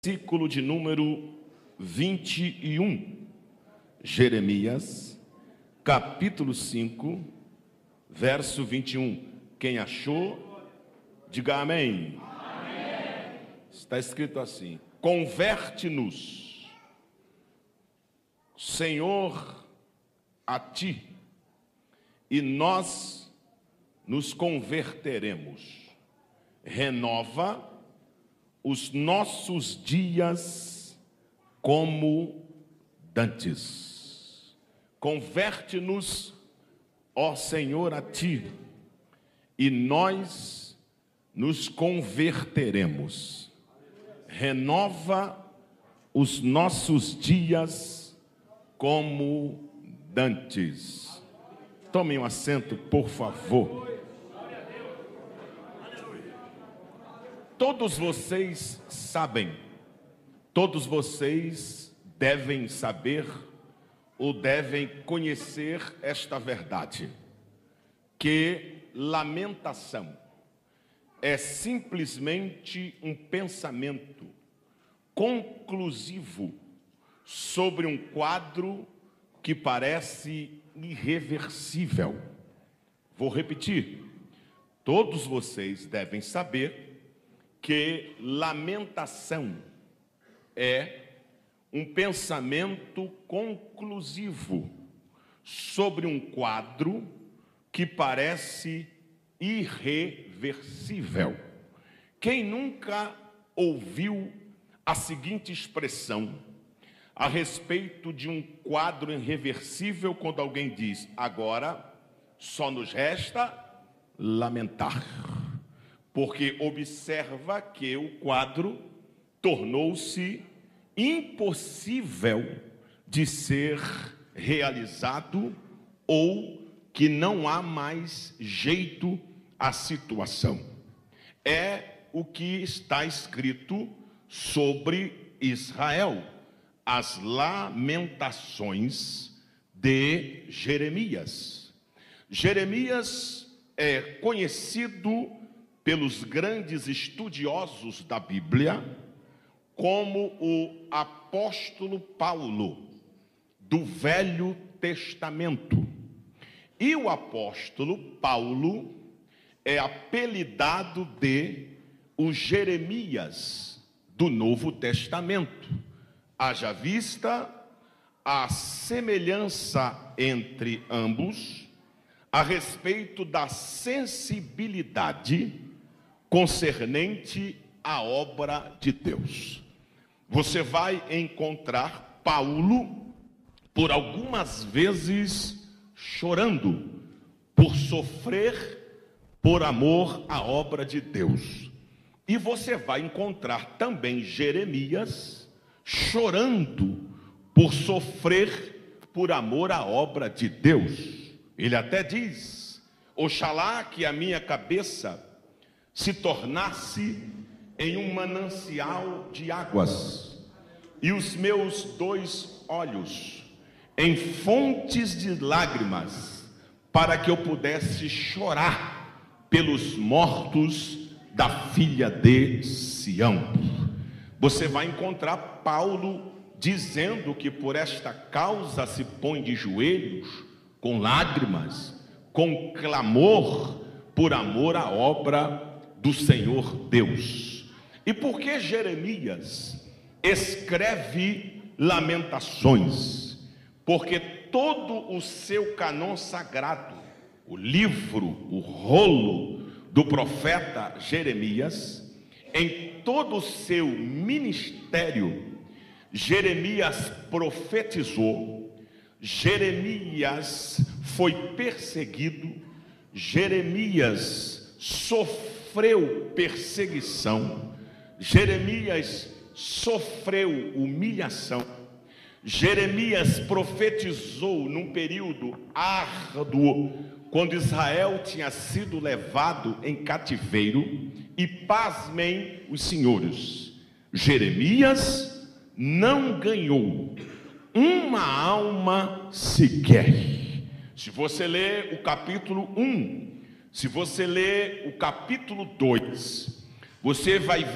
Versículo de número 21, Jeremias, capítulo 5, verso 21. Quem achou, diga amém. Amém. Está escrito assim: converte-nos, Senhor, a ti, e nós nos converteremos. Renova os nossos dias como dantes. Converte-nos, ó Senhor, a ti, e nós nos converteremos. Renova os nossos dias como dantes. Tomem um assento, por favor. Todos vocês sabem, todos vocês devem saber ou devem conhecer esta verdade, que lamentação é simplesmente um pensamento conclusivo sobre um quadro que parece irreversível. Vou repetir, todos vocês devem saber que lamentação é um pensamento conclusivo sobre um quadro que parece irreversível. Quem nunca ouviu a seguinte expressão a respeito de um quadro irreversível, quando alguém diz: agora só nos resta lamentar? Porque observa que o quadro tornou-se impossível de ser realizado, ou que não há mais jeito à situação. É o que está escrito sobre Israel, as lamentações de Jeremias. Jeremias é conhecido pelos grandes estudiosos da Bíblia como o apóstolo Paulo do Velho Testamento. E o apóstolo Paulo é apelidado de o Jeremias do Novo Testamento. Haja vista a semelhança entre ambos a respeito da sensibilidade concernente à obra de Deus. Você vai encontrar Paulo por algumas vezes chorando por sofrer por amor à obra de Deus. E você vai encontrar também Jeremias chorando por sofrer por amor à obra de Deus. Ele até diz: oxalá que a minha cabeça se tornasse em um manancial de águas, e os meus dois olhos em fontes de lágrimas, para que eu pudesse chorar pelos mortos da filha de Sião. Você vai encontrar Paulo dizendo que por esta causa se põe de joelhos, com lágrimas, com clamor, por amor à obra do Senhor Deus. E por que Jeremias escreve lamentações? Porque todo o seu cânon sagrado, o livro, o rolo do profeta Jeremias, em todo o seu ministério, Jeremias profetizou, Jeremias foi perseguido, Jeremias sofreu perseguição, Jeremias sofreu humilhação, Jeremias profetizou num período árduo, quando Israel tinha sido levado em cativeiro, e pasmem os senhores, Jeremias não ganhou uma alma sequer. Se você ler o capítulo 1, se você ler o capítulo 2, você vai ver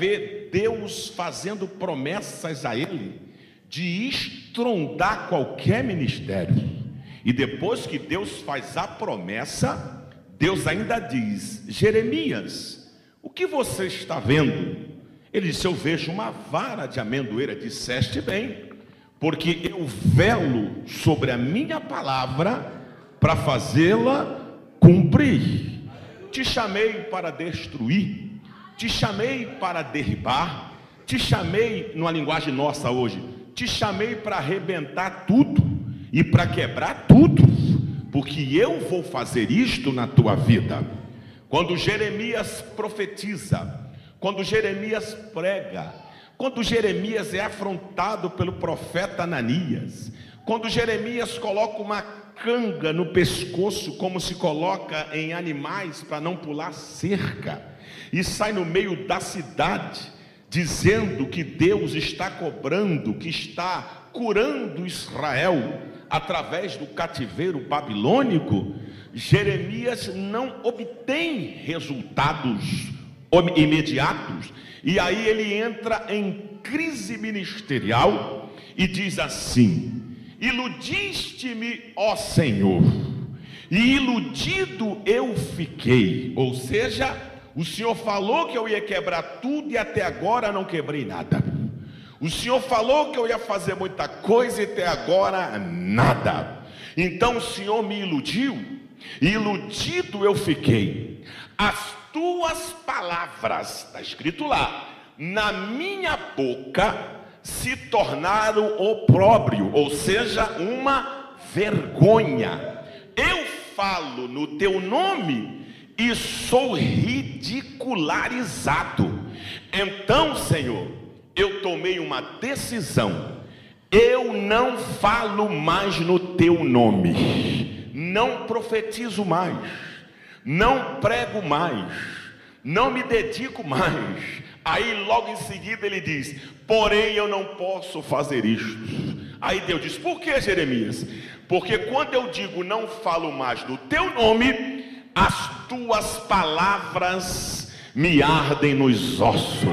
vê Deus fazendo promessas a ele de estrondar qualquer ministério. E depois que Deus faz a promessa, Deus ainda diz: Jeremias, o que você está vendo? Ele disse: eu vejo uma vara de amendoeira. Disseste bem, porque eu velo sobre a minha palavra para fazê-la cumprir. Te chamei para destruir, te chamei para derribar, te chamei, numa linguagem nossa hoje, te chamei para arrebentar tudo e para quebrar tudo, porque eu vou fazer isto na tua vida. Quando Jeremias profetiza, quando Jeremias prega, quando Jeremias é afrontado pelo profeta Ananias, quando Jeremias coloca uma canga no pescoço, como se coloca em animais para não pular cerca, e sai no meio da cidade, dizendo que Deus está cobrando, que está curando Israel através do cativeiro babilônico, Jeremias não obtém resultados imediatos, e aí ele entra em crise ministerial e diz assim: iludiste-me, ó Senhor, e iludido eu fiquei. Ou seja, o Senhor falou que eu ia quebrar tudo e até agora não quebrei nada. O Senhor falou que eu ia fazer muita coisa e até agora nada. Então o Senhor me iludiu, e iludido eu fiquei. As tuas palavras, está escrito lá, na minha boca se tornaram opróbrio, ou seja, uma vergonha. Eu falo no teu nome e sou ridicularizado. Então, Senhor, eu tomei uma decisão: eu não falo mais no teu nome, não profetizo mais, não prego mais, não me dedico mais. Aí logo em seguida ele diz: porém eu não posso fazer isto. Aí Deus diz: por que, Jeremias? Porque quando eu digo não falo mais no teu nome, as tuas palavras me ardem nos ossos.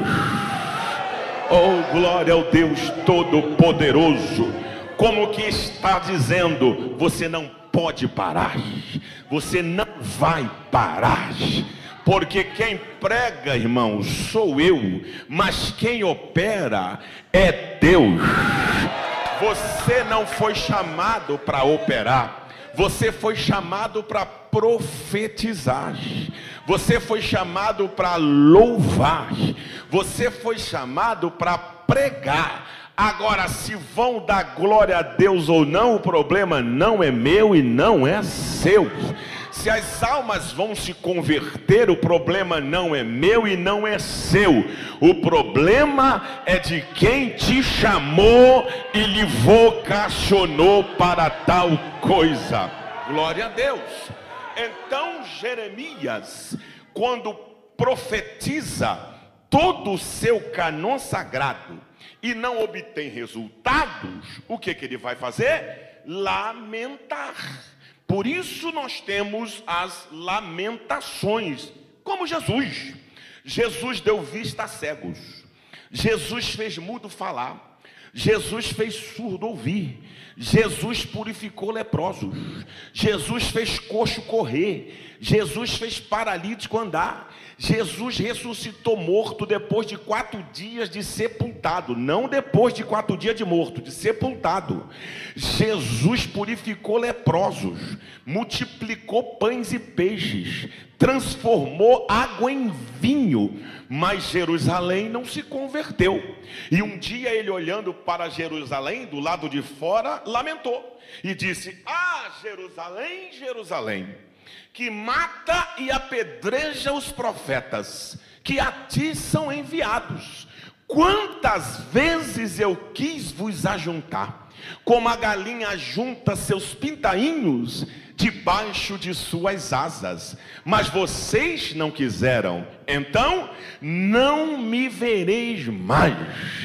Oh, glória ao Deus Todo-Poderoso. Como que está dizendo: você não pode parar, você não vai parar. Porque quem prega, irmãos, sou eu, mas quem opera é Deus. Você não foi chamado para operar, você foi chamado para profetizar, você foi chamado para louvar, você foi chamado para pregar. Agora, se vão dar glória a Deus ou não, o problema não é meu e não é seu. Se as almas vão se converter, o problema não é meu e não é seu. O problema é de quem te chamou e lhe vocacionou para tal coisa. Glória a Deus. Então Jeremias, quando profetiza todo o seu cânon sagrado e não obtém resultados, o que ele vai fazer? Lamentar. Por isso nós temos as lamentações, como Jesus. Jesus deu vista a cegos, Jesus fez mudo falar, Jesus fez surdo ouvir, Jesus purificou leprosos, Jesus fez coxo correr, Jesus fez paralítico andar, Jesus ressuscitou morto depois de 4 dias de sepultado, não depois de 4 dias de morto, de sepultado. Jesus purificou leprosos, multiplicou pães e peixes, transformou água em vinho, mas Jerusalém não se converteu. E um dia ele, olhando para Jerusalém, do lado de fora, lamentou e disse: ah, Jerusalém, Jerusalém, que mata e apedreja os profetas que a ti são enviados. Quantas vezes eu quis vos ajuntar, como a galinha ajunta seus pintainhos debaixo de suas asas, mas vocês não quiseram. Então não me vereis mais,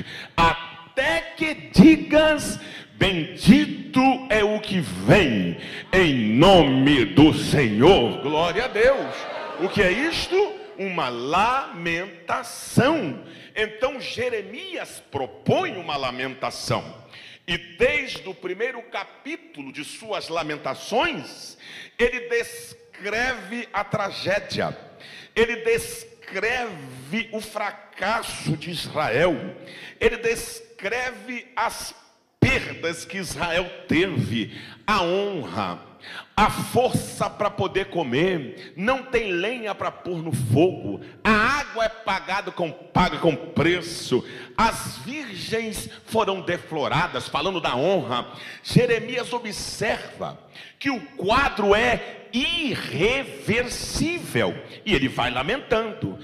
até que digas: bendito é o que vem em nome do Senhor. Glória a Deus. O que é isto? uma lamentação. Então Jeremias propõe uma lamentação. E desde o primeiro capítulo de suas lamentações, ele descreve a tragédia, ele descreve o fracasso de Israel, ele descreve as perdas que Israel teve, a honra, a força para poder comer, não tem lenha para pôr no fogo, a água é paga com preço, as virgens foram defloradas, falando da honra. Jeremias observa que o quadro é irreversível, e ele vai lamentando,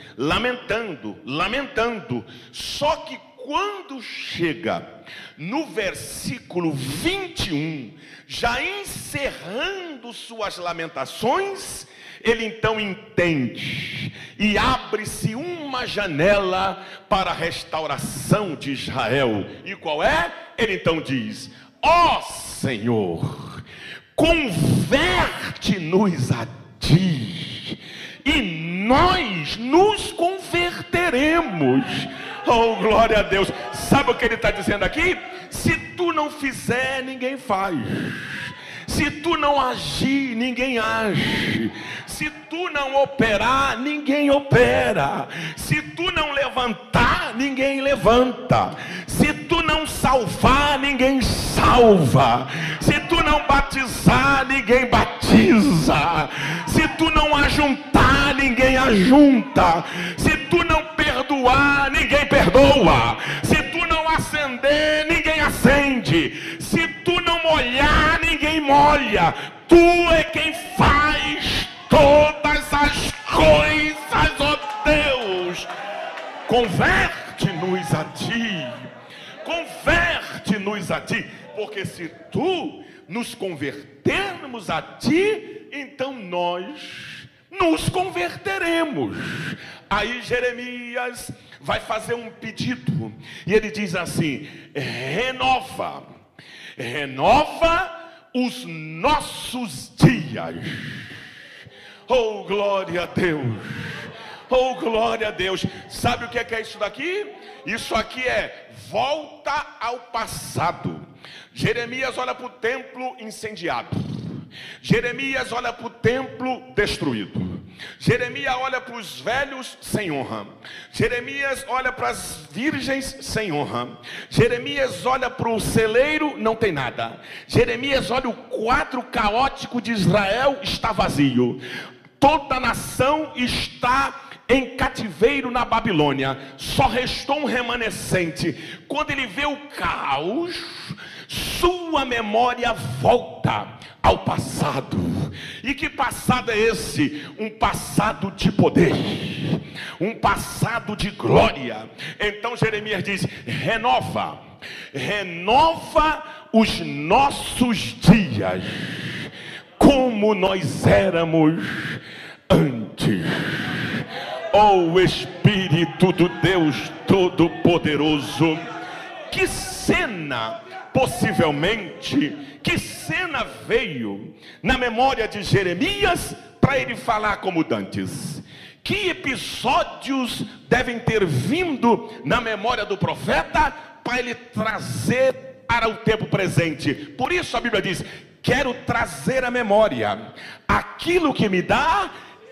só que quando chega no versículo 21, já encerrando suas lamentações, ele então entende, e abre-se uma janela para a restauração de Israel. E qual é? Ele então diz: ó Senhor, converte-nos a ti, e nós nos converteremos. Oh, glória a Deus. Sabe o que ele está dizendo aqui? Se tu não fizer, ninguém faz. Se tu não agir, ninguém age. Se tu não operar, ninguém opera. Se tu não levantar, ninguém levanta. Se tu não salvar, ninguém salva. Se tu não batizar, ninguém batiza. Se tu não ajuntar, ninguém ajunta. Se tu não perdoar, ninguém perdoa. Se tu não acender, ninguém acende. Se tu não molhar, ninguém molha. Tu é quem faz todas as coisas, ó Deus. Converte-nos a ti. Converte-nos a ti. Porque se tu nos convertermos a ti, então nós nos converteremos. Aí Jeremias vai fazer um pedido, e ele diz assim: renova os nossos dias. Oh, glória a Deus. Oh, glória a Deus. Sabe o que é isso daqui? Isso aqui é volta ao passado. Jeremias olha para o templo incendiado. Jeremias olha para o templo destruído. Jeremias olha para os velhos sem honra. Jeremias olha para as virgens sem honra. Jeremias olha para o celeiro, não tem nada. Jeremias olha o quadro caótico de Israel, está vazio. Toda a nação está em cativeiro na Babilônia. Só restou um remanescente. Quando ele vê o caos, sua memória volta ao passado. E que passado é esse? Um passado de poder, um passado de glória. Então Jeremias diz: renova os nossos dias, como nós éramos antes. Oh, Espírito do Deus Todo-Poderoso, que cena, possivelmente, que cena veio na memória de Jeremias para ele falar como dantes? Que episódios devem ter vindo na memória do profeta para ele trazer para o tempo presente? Por isso a Bíblia diz: quero trazer à memória aquilo que me dá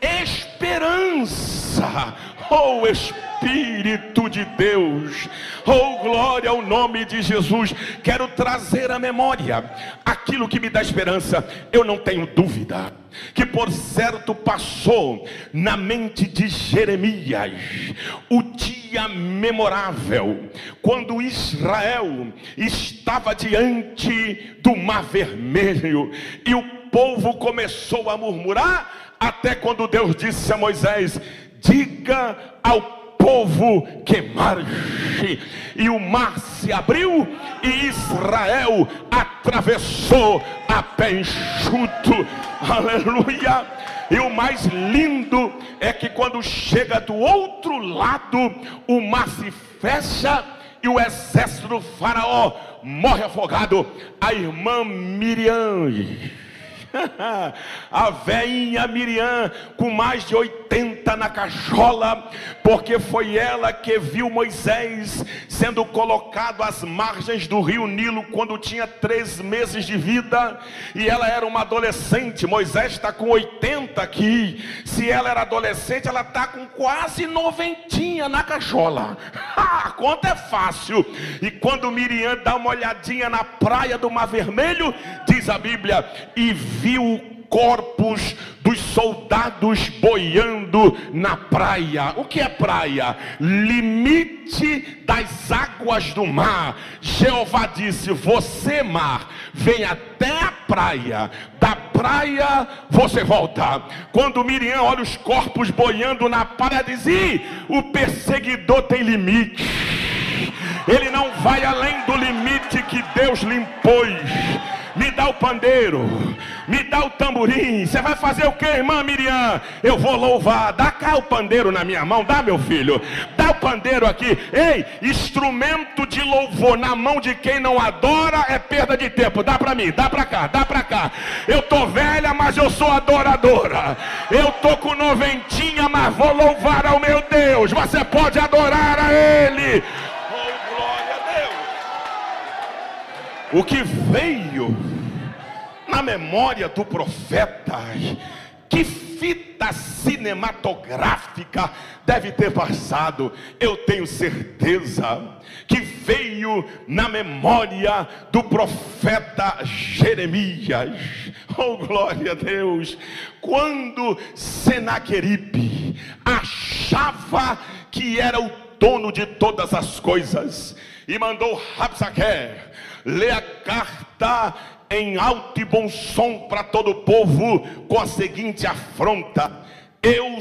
esperança. Oh, Espírito de Deus, oh, glória ao nome de Jesus. Quero trazer à memória aquilo que me dá esperança. Eu não tenho dúvida que por certo passou na mente de Jeremias o dia memorável, quando Israel estava diante do Mar Vermelho e o povo começou a murmurar, até quando Deus disse a Moisés: diga ao povo que marche. E o mar se abriu e Israel atravessou a pé enxuto. Aleluia. E o mais lindo é que quando chega do outro lado, o mar se fecha e o exército do faraó morre afogado. A irmã Miriam, A velhinha Miriam, com mais de 80 na cachola, porque foi ela que viu Moisés sendo colocado às margens do rio Nilo quando tinha 3 meses de vida, e ela era uma adolescente. Moisés está com 80 aqui. Se ela era adolescente, ela está com quase 90 na cachola. A conta é fácil. E quando Miriam dá uma olhadinha na praia do Mar Vermelho, diz a Bíblia, e viu corpos dos soldados boiando na praia. O que é praia? Limite das águas do mar. Jeová disse: você, mar, vem até a praia, da praia você volta. Quando Miriam olha os corpos boiando na praia, diz: o perseguidor tem limite. Ele não vai além do limite que Deus lhe impôs. Me dá o pandeiro, me dá o tamborim. Você vai fazer o que, irmã Miriam? Eu vou louvar. Dá cá o pandeiro na minha mão. Dá, meu filho, dá o pandeiro aqui. Ei, instrumento de louvor na mão de quem não adora é perda de tempo. Dá pra mim, dá pra cá, dá pra cá. Eu tô velha, mas eu sou adoradora. Eu tô com 90, mas vou louvar ao meu Deus. Você pode adorar a Ele. Oh, glória a Deus. O que veio na memória do profeta, que fita cinematográfica deve ter passado. Eu tenho certeza que veio na memória do profeta Jeremias. Oh, glória a Deus. Quando Senaqueribe achava que era o dono de todas as coisas e mandou Rabsaque ler a carta em alto e bom som para todo o povo, com a seguinte afronta: eu,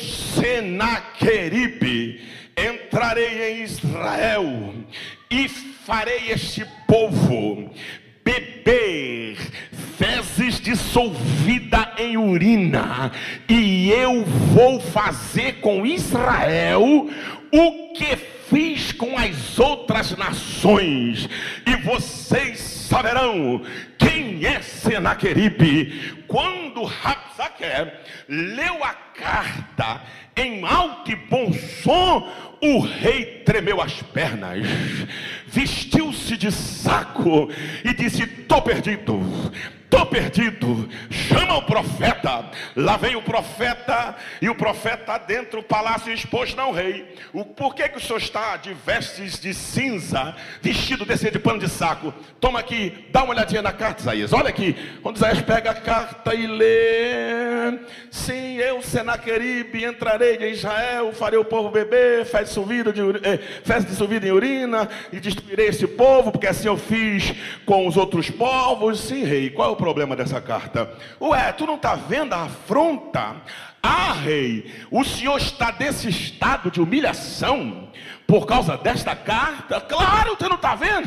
Senaqueribe, entrarei em Israel e farei este povo beber fezes dissolvida em urina, e eu vou fazer com Israel o que fiz com as outras nações, e vocês saberão quem é Senaqueribe. Quando Rabsaque leu a carta em alto e bom som, o rei tremeu as pernas, vestiu-se de saco e disse: tô perdido, tô perdido. Chama o profeta. Lá vem o profeta, e o profeta dentro do palácio expôs: não, rei, por que o senhor está de vestes de cinza, vestido desse de pano de saco? Toma aqui, dá uma olhadinha na carta, Isaías. Olha aqui. Quando Isaías pega a carta e lê: sim, eu, Senaqueribe, entrarei em Israel, farei o povo beber fezes dissolvidas em urina, e destruirei esse povo, porque assim eu fiz com os outros povos. Sim, rei. Qual é o problema dessa carta? Ué, tu não está vendo a afronta? Ah, rei, o senhor está desse estado de humilhação por causa desta carta? Claro, tu não está vendo?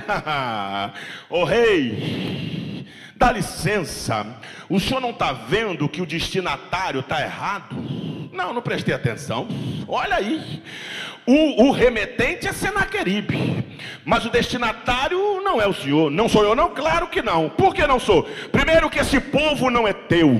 Ô rei, dá licença, o senhor não está vendo que o destinatário está errado? Não prestei atenção. Olha aí, o remetente é Senaqueribe, mas o destinatário não é o senhor. Não sou eu, não? Claro que não. Por que não sou? Primeiro, que esse povo não é teu.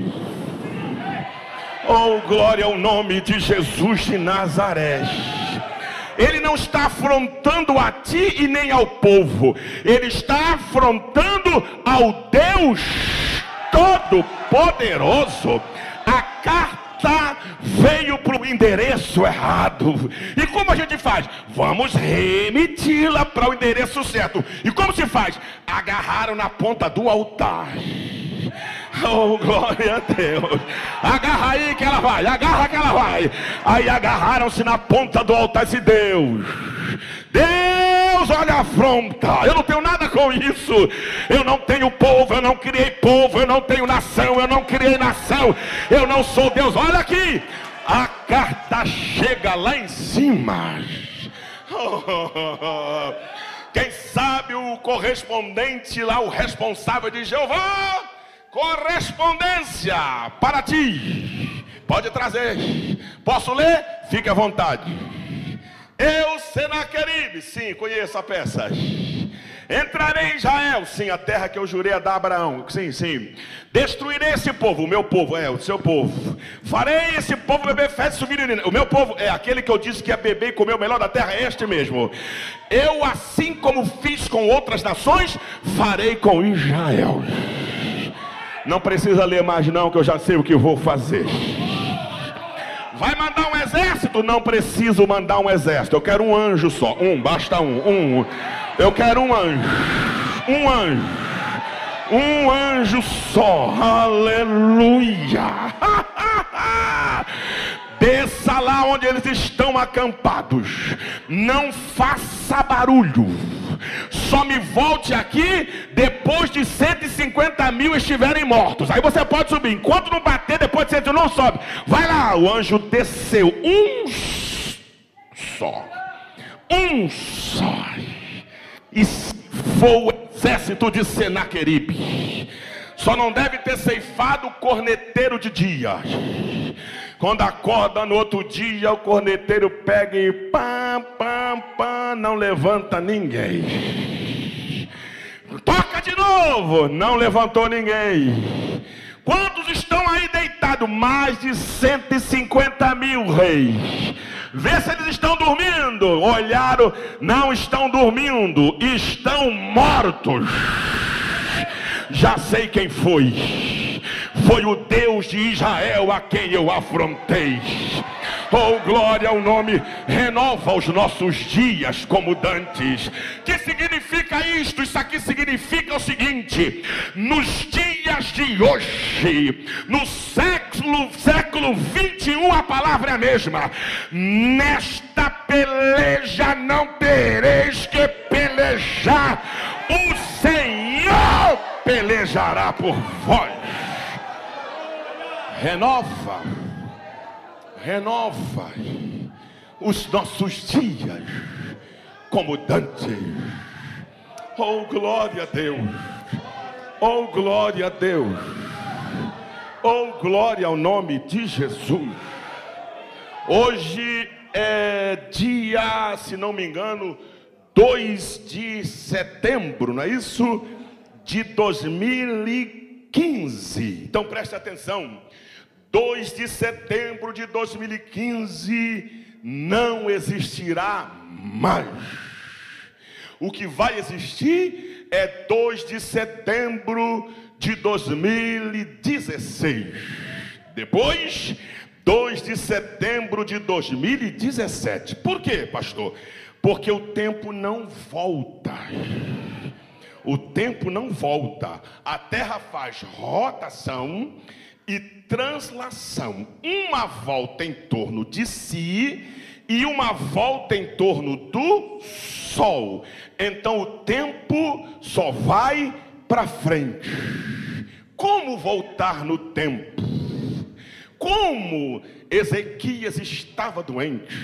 Oh, glória ao nome de Jesus de Nazaré. Ele não está afrontando a ti e nem ao povo. Ele está afrontando ao Deus Todo-Poderoso. A carta veio para o endereço errado. E como a gente faz? Vamos remeti-la para o endereço certo. E como se faz? Agarraram na ponta do altar. Oh, glória a Deus. Agarra aí que ela vai, agarra que ela vai. Aí agarraram-se na ponta do altar e disse: Deus, olha a afronta. Eu não tenho nada com isso. Eu não tenho povo, eu não criei povo. Eu não tenho nação, eu não criei nação. Eu não sou Deus. Olha aqui, a carta chega lá em cima. Quem sabe o correspondente lá, o responsável de Jeová, correspondência para ti. Pode trazer. Posso ler? Fique à vontade. Eu, Senaqueribe, sim, conheço a peça. Entrarei em Israel, sim, a terra que eu jurei a dar a Abraão, sim, sim. Destruirei esse povo, o meu povo, o seu povo. Farei esse povo beber fezes e urina. O meu povo é aquele que eu disse que ia beber e comer o melhor da terra, é este mesmo. Eu, assim como fiz com outras nações, farei com Israel. Não precisa ler mais não, que eu já sei o que vou fazer. Vai mandar um exército? Não preciso mandar um exército. Eu quero um anjo só. Basta um. Eu quero um anjo. Um anjo só. Aleluia. Desça lá onde eles estão acampados. Não faça barulho. Só me volte aqui depois de 150 mil estiverem mortos. Aí você pode subir. Enquanto não bater, depois de 100 não sobe. Vai lá, o anjo desceu. Um só. E foi o exército de Senaqueribe. Só não deve ter ceifado o corneteiro de dia. Quando acorda no outro dia, o corneteiro pega e pam, não levanta ninguém. Toca de novo, não levantou ninguém. Quantos estão aí deitados? Mais de 150 mil, rei. Vê se eles estão dormindo. Olharam, não estão dormindo, estão mortos. Já sei quem foi. Foi o Deus de Israel a quem eu afrontei. Oh, glória ao nome. Renova os nossos dias como dantes. Que significa isto? Isso aqui significa o seguinte: nos dias de hoje, no século 21, a palavra é a mesma. Nesta peleja não tereis que pelejar. O Senhor pelejará por vós. Renova os nossos dias como dantes. Oh, glória a Deus. Oh, glória a Deus. Oh, glória ao nome de Jesus. Hoje é dia, se não me engano, 2 de setembro, não é isso? De 2015. Então preste atenção. 2 de setembro de 2015 não existirá mais. O que vai existir é 2 de setembro de 2016. Depois, 2 de setembro de 2017. Por quê, pastor? Porque o tempo não volta. O tempo não volta. A Terra faz rotação e translação. Uma volta em torno de si e uma volta em torno do Sol. Então o tempo só vai para frente. Como voltar no tempo? Como Ezequias estava doente,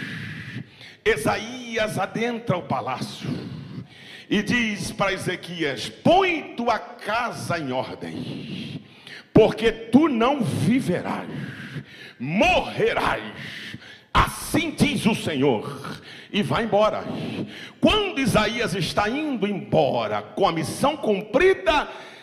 Isaías adentra o palácio e diz para Ezequias: põe tua casa em ordem, porque tu não viverás, morrerás. Assim diz o Senhor. E vai embora. Quando Isaías está indo embora com a missão cumprida,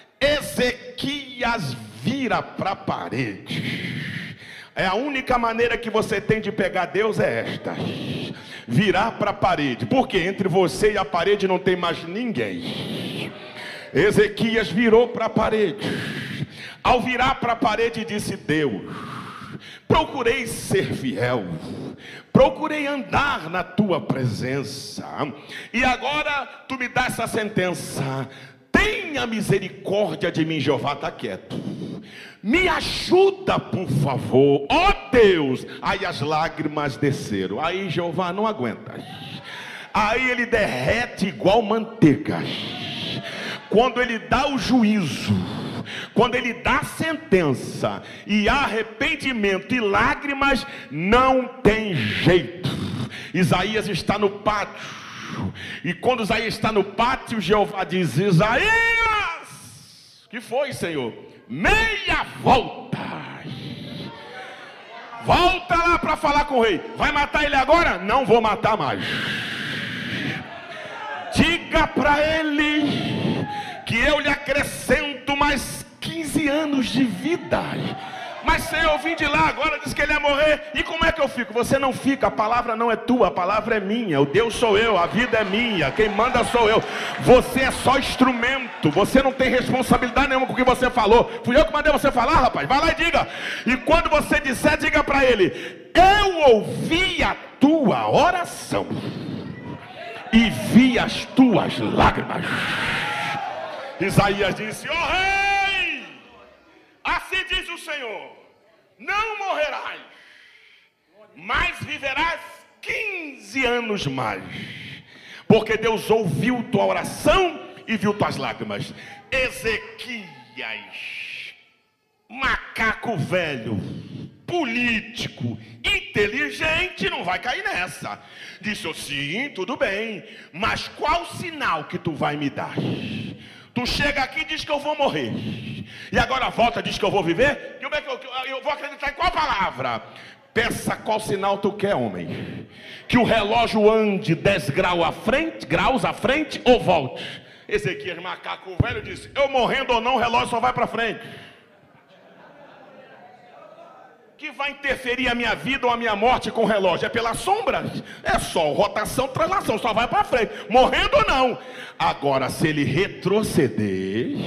Ezequias vira para a parede. É a única maneira que você tem de pegar Deus é esta: virar para a parede. Porque entre você e a parede não tem mais ninguém. Ezequias virou para a parede. Ao virar para a parede disse: Deus, procurei ser fiel, procurei andar na tua presença, e agora tu me dá essa sentença: tenha misericórdia de mim. Jeová está quieto. Me ajuda, por favor, ó Deus. Aí as lágrimas desceram. Aí Jeová não aguenta. Aí ele derrete igual manteiga. Quando ele dá o juízo, quando ele dá a sentença e há arrependimento e lágrimas, não tem jeito. Isaías está no pátio. E quando Isaías está no pátio, Jeová diz: Isaías, que foi, Senhor? Meia volta. Volta lá para falar com o rei. Vai matar ele agora? Não vou matar mais. Diga para ele acrescento mais 15 anos de vida. Mas Senhor, eu vim de lá, agora diz que ele ia morrer. E como é que eu fico? Você não fica, a palavra não é tua, a palavra é minha. O Deus sou eu, a vida é minha, quem manda sou eu. Você é só instrumento, você não tem responsabilidade nenhuma com o que você falou. Fui eu que mandei você falar, rapaz, vai lá e diga. E quando você disser, diga para ele: eu ouvi a tua oração e vi as tuas lágrimas. Isaías disse: ó rei, assim diz o Senhor, não morrerás, mas viverás 15 anos mais, porque Deus ouviu tua oração e viu tuas lágrimas. Ezequias, macaco velho, político, inteligente, não vai cair nessa. Disse: sim, tudo bem, mas qual sinal que tu vai me dar? Tu chega aqui e diz que eu vou morrer, e agora volta e diz que eu vou viver? Como é que eu vou acreditar em qual palavra? Peça qual sinal tu quer, homem. Que o relógio ande 10 graus à frente ou volte. Ezequias, macaco velho, disse: eu morrendo ou não, o relógio só vai para frente. Que vai interferir a minha vida ou a minha morte com o relógio? É pela sombra? É só rotação, translação, só vai para frente, morrendo ou não. Agora, se ele retroceder,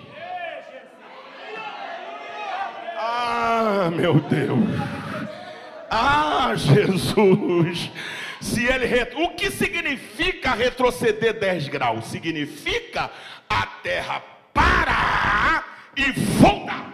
ah, meu Deus, ah, Jesus, se ele o que significa retroceder 10 graus? Significa a terra parar e voltar.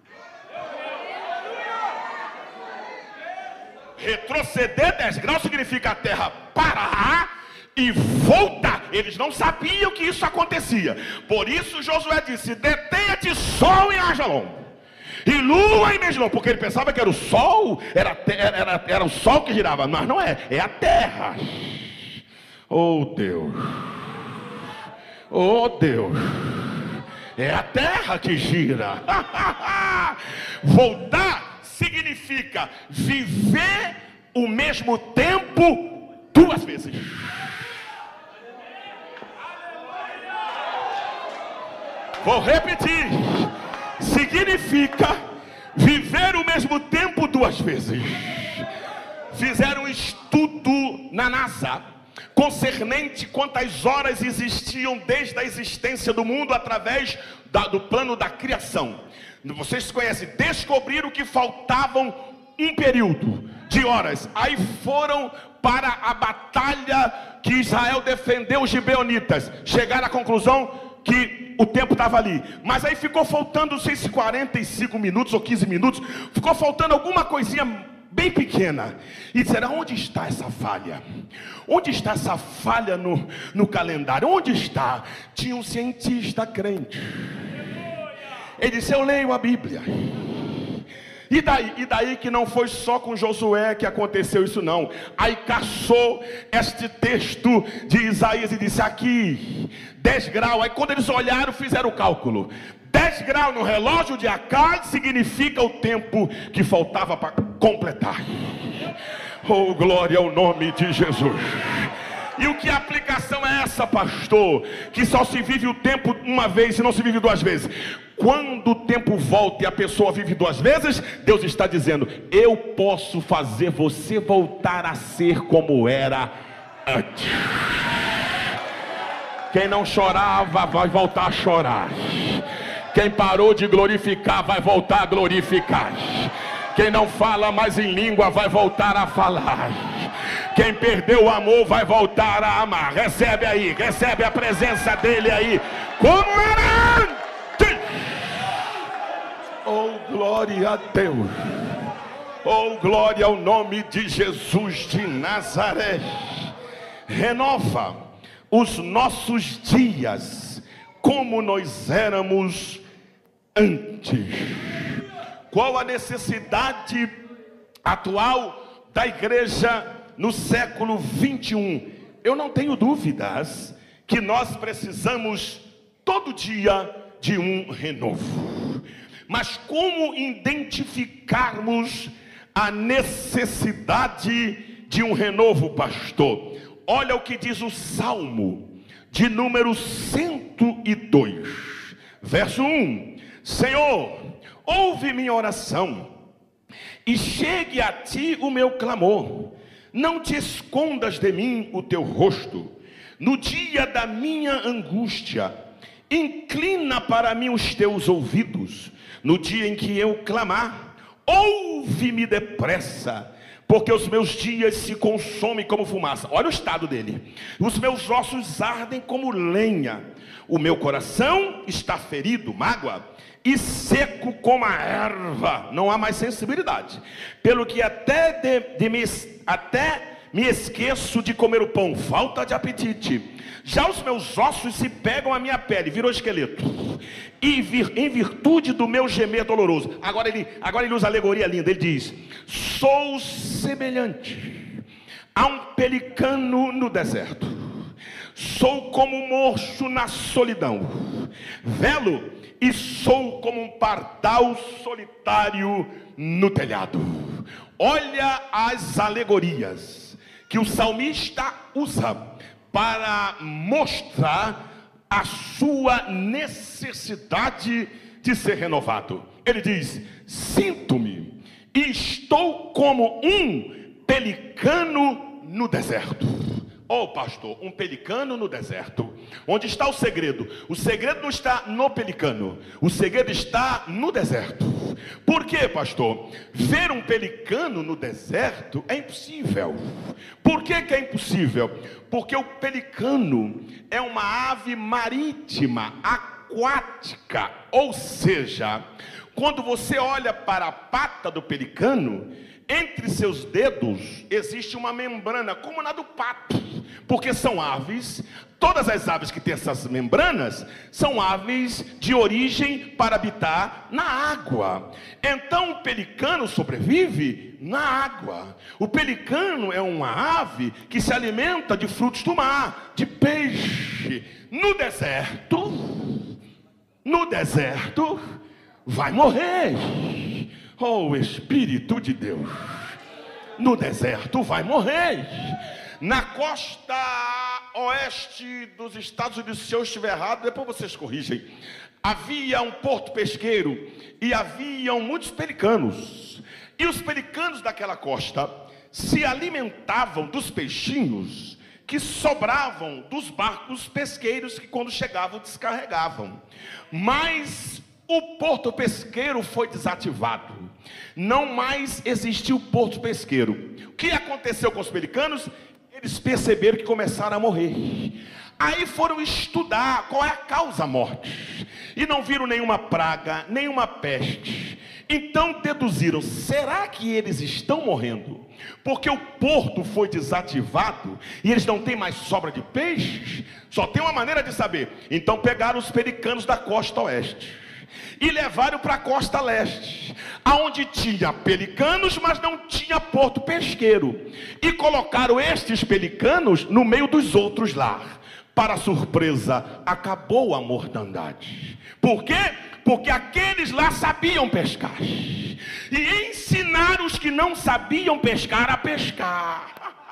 Retroceder 10 graus significa a terra parar e voltar. Eles não sabiam que isso acontecia. Por isso Josué disse: detenha-te sol em Ajalon e lua em Megiddon, porque ele pensava que era o sol, era o sol que girava, mas não é, é a terra. Oh Deus, oh Deus, é a terra que gira. Voltar significa viver o mesmo tempo 2 vezes. Vou repetir. Significa viver o mesmo tempo 2 vezes. Fizeram um estudo na NASA concernente quantas horas existiam desde a existência do mundo através do plano da criação. Vocês conhecem, descobriram que faltavam um período de horas. Aí foram para a batalha que Israel defendeu os gibeonitas. Chegaram à conclusão que o tempo estava ali. Mas aí ficou faltando, não sei se 45 minutos ou 15 minutos. Ficou faltando alguma coisinha bem pequena. E disseram: onde está essa falha? Onde está essa falha no calendário? Onde está? Tinha um cientista crente. Ele disse: eu leio a Bíblia. E daí que não foi só com Josué que aconteceu isso não. Aí caçou este texto de Isaías e disse: aqui 10 graus. Aí quando eles olharam, fizeram o cálculo. 10 graus no relógio de Acad significa o tempo que faltava para completar. Oh, glória ao nome de Jesus. E o que a aplicação é essa, pastor? Que só se vive o tempo uma vez e não se vive 2 vezes. Quando o tempo volta e a pessoa vive 2 vezes, Deus está dizendo: eu posso fazer você voltar a ser como era antes. Quem não chorava vai voltar a chorar. Quem parou de glorificar vai voltar a glorificar. Quem não fala mais em língua vai voltar a falar. Quem perdeu o amor vai voltar a amar. Recebe aí, recebe a presença dele aí, como era antes. Oh, glória a Deus. Oh, glória ao nome de Jesus de Nazaré. Renova os nossos dias como nós éramos antes. Qual a necessidade atual da igreja no século 21? Eu não tenho dúvidas que nós precisamos todo dia de um renovo. Mas como identificarmos a necessidade de um renovo, pastor? Olha o que diz o Salmo de número 102, Verso 1: Senhor, ouve minha oração e chegue a ti o meu clamor. Não te escondas de mim o teu rosto. No dia da minha angústia, inclina para mim os teus ouvidos. No dia em que eu clamar, ouve-me depressa, porque os meus dias se consomem como fumaça. Olha o estado dele. Os meus ossos ardem como lenha. O meu coração está ferido, mágoa, e seco como a erva. Não há mais sensibilidade. Pelo que até me esqueço de comer o pão. Falta de apetite. Já os meus ossos se pegam à minha pele. Virou esqueleto. E em virtude do meu gemer doloroso. Agora ele usa alegoria linda. Ele diz: sou semelhante a um pelicano no deserto. Sou como um mocho na solidão. Velo e sou como um pardal solitário no telhado. Olha as alegorias que o salmista usa para mostrar a sua necessidade de ser renovado. Ele diz: sinto-me e estou como um pelicano no deserto. Oh pastor, um pelicano no deserto. Onde está o segredo? O segredo não está no pelicano, o segredo está no deserto. Por quê, pastor? Ver um pelicano no deserto é impossível. Por que é impossível? Porque o pelicano é uma ave marítima, aquática. Ou seja, quando você olha para a pata do pelicano, entre seus dedos existe uma membrana, como na do pato, porque são aves. Todas as aves que têm essas membranas são aves de origem para habitar na água. Então o pelicano sobrevive na água. O pelicano é uma ave que se alimenta de frutos do mar, de peixe. No deserto vai morrer. Oh, Espírito de Deus, no deserto vai morrer. Na costa oeste dos Estados Unidos, se eu estiver errado, depois vocês corrigem, havia um porto pesqueiro e haviam muitos pelicanos. E os pelicanos daquela costa se alimentavam dos peixinhos que sobravam dos barcos pesqueiros que quando chegavam descarregavam. Mas o porto pesqueiro foi desativado. Não mais existiu porto pesqueiro. O que aconteceu com os pelicanos? Eles perceberam que começaram a morrer. Aí foram estudar qual é a causa da morte. E não viram nenhuma praga, nenhuma peste. Então deduziram: será que eles estão morrendo porque o porto foi desativado e eles não têm mais sobra de peixes? Só tem uma maneira de saber. Então pegaram os pelicanos da costa oeste e levaram para a costa leste, aonde tinha pelicanos, mas não tinha porto pesqueiro, e colocaram estes pelicanos no meio dos outros lá. Para surpresa, acabou a mortandade. Por quê? Porque aqueles lá sabiam pescar e ensinaram os que não sabiam pescar a pescar.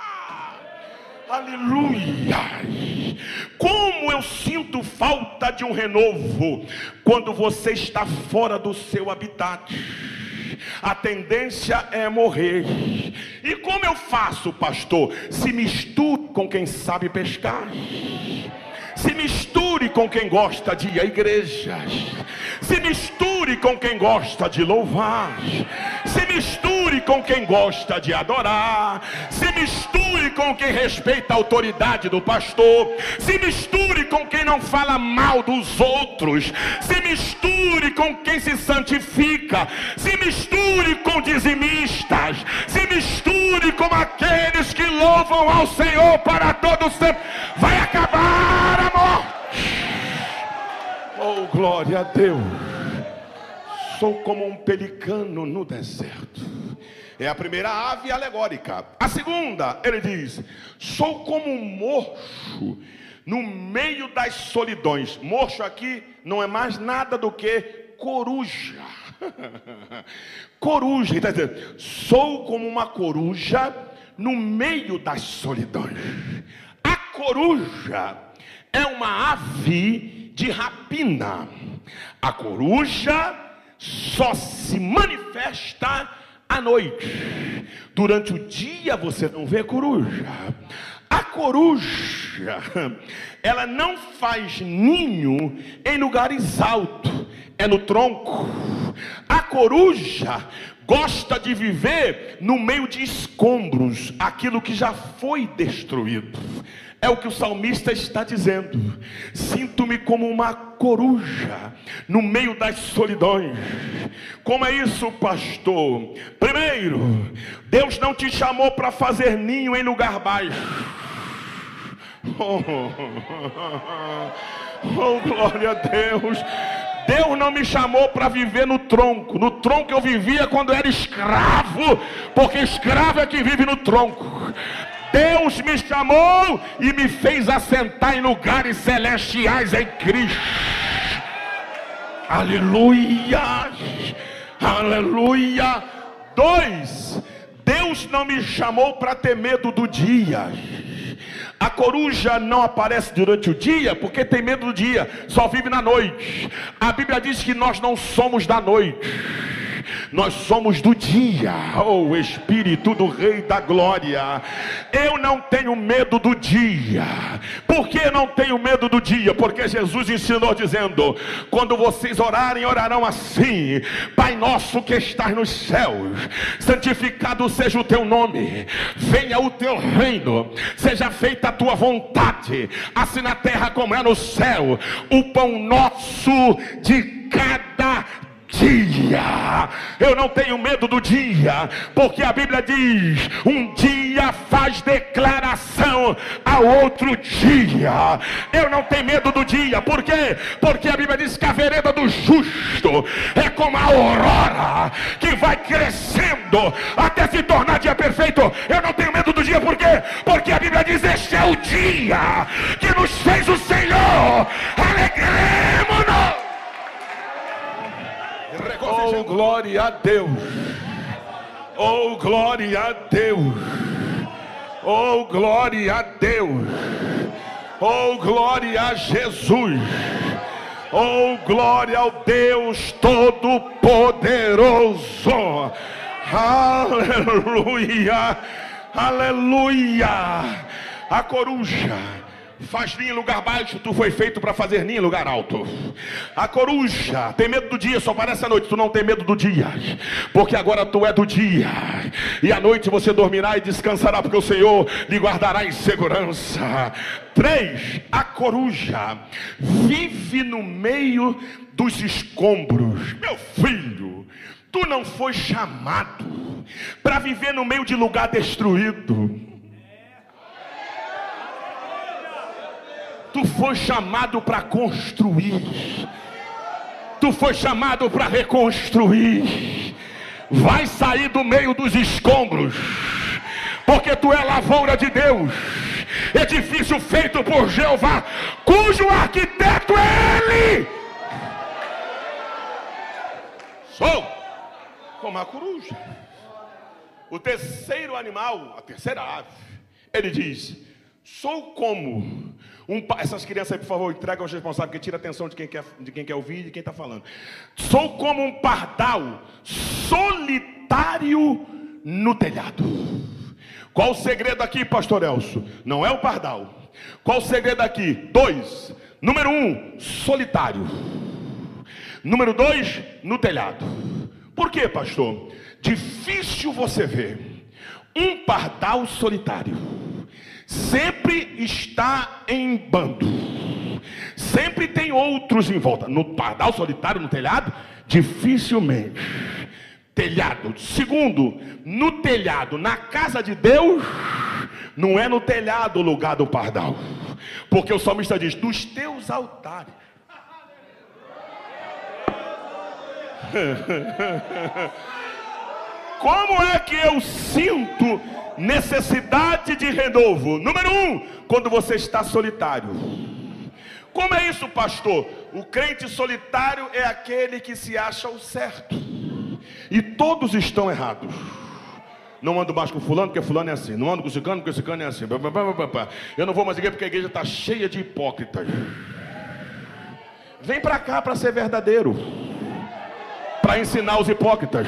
Aleluia! Como eu sinto falta de um renovo quando você está fora do seu habitat. A tendência é morrer. E como eu faço, pastor? Se misture com quem sabe pescar. Se misture com quem gosta de ir à igreja. Se misture com quem gosta de louvar. Se misture com quem gosta de adorar. Se misture com quem respeita a autoridade do pastor. Se misture com quem não fala mal dos outros. Se misture com quem se santifica. Se misture com dizimistas. Se misture com aqueles que louvam ao Senhor para todo sempre. Vai acabar a morte. Oh, glória a Deus. Sou como um pelicano no deserto. É a primeira ave alegórica. A segunda, ele diz: sou como um mocho no meio das solidões. Mocho aqui não é mais nada do que coruja. Coruja, ele está dizendo: sou como uma coruja no meio das solidões. A coruja é uma ave de rapina. A coruja só se manifesta à noite. Durante o dia você não vê coruja. A coruja, ela não faz ninho em lugares altos, é no tronco. A coruja gosta de viver no meio de escombros, aquilo que já foi destruído. É o que o salmista está dizendo. Sinto-me como uma coruja no meio das solidões. Como é isso, pastor? Primeiro, Deus não te chamou para fazer ninho em lugar baixo. Oh, glória a Deus. Deus não me chamou para viver no tronco. No tronco eu vivia quando era escravo, porque escravo é que vive no tronco. Deus me chamou e me fez assentar em lugares celestiais em Cristo. Aleluia, aleluia. 2, Deus não me chamou para ter medo do dia. A coruja não aparece durante o dia porque tem medo do dia, só vive na noite. A Bíblia diz que nós não somos da noite, nós somos do dia. Oh, Espírito do Rei da Glória, eu não tenho medo do dia. Por que não tenho medo do dia? Porque Jesus ensinou dizendo: quando vocês orarem, orarão assim: Pai nosso que estás nos céus, santificado seja o teu nome, venha o teu reino, seja feita a tua vontade, assim na terra como é no céu. O pão nosso de cada dia. Eu não tenho medo do dia, porque a Bíblia diz: um dia faz declaração ao outro dia. Eu não tenho medo do dia. Por quê? Porque a Bíblia diz que a vereda do justo é como a aurora, que vai crescendo até se tornar dia perfeito. Eu não tenho medo do dia. Por quê? Porque a Bíblia diz: este é o dia que nos fez o Senhor, alegremos-nos. Oh, glória a Deus. Oh, glória a Deus. Oh, glória a Deus. Oh, glória a Jesus. Oh, glória ao Deus Todo-Poderoso. Aleluia. Aleluia. A coruja faz ninho em lugar baixo, tu foi feito para fazer ninho em lugar alto. A coruja tem medo do dia, só aparece à noite. Tu não tem medo do dia, porque agora tu é do dia, e à noite você dormirá e descansará, porque o Senhor lhe guardará em segurança. 3, a coruja vive no meio dos escombros. Meu filho, tu não foi chamado para viver no meio de lugar destruído. Tu foi chamado para construir. Tu foi chamado para reconstruir. Vai sair do meio dos escombros, porque tu é lavoura de Deus, edifício feito por Jeová, cujo arquiteto é Ele. Sou como a coruja. O terceiro animal, a terceira ave, ele diz: sou como essas crianças aí, por favor, entrega aos responsáveis, porque tira a atenção de quem quer ouvir e de quem está falando. Sou como um pardal solitário no telhado. Qual o segredo aqui, pastor Elcio? Não é o pardal. Qual o segredo aqui? 2. Número 1, solitário. Número 2, no telhado. Por quê, pastor? Difícil você ver um pardal solitário. Sempre está em bando, sempre tem outros em volta. No pardal solitário, no telhado, dificilmente. Telhado. Segundo, no telhado, na casa de Deus, não é no telhado o lugar do pardal, porque o salmista diz: dos teus altares. Como é que eu sinto necessidade de renovo? Número 1, quando você está solitário. Como é isso, pastor? O crente solitário é aquele que se acha o certo, e todos estão errados. Não ando mais com fulano, porque fulano é assim. Não ando com ciclano, porque ciclano é assim. Eu não vou mais à igreja porque a igreja está cheia de hipócritas. Vem para cá para ser verdadeiro, para ensinar os hipócritas.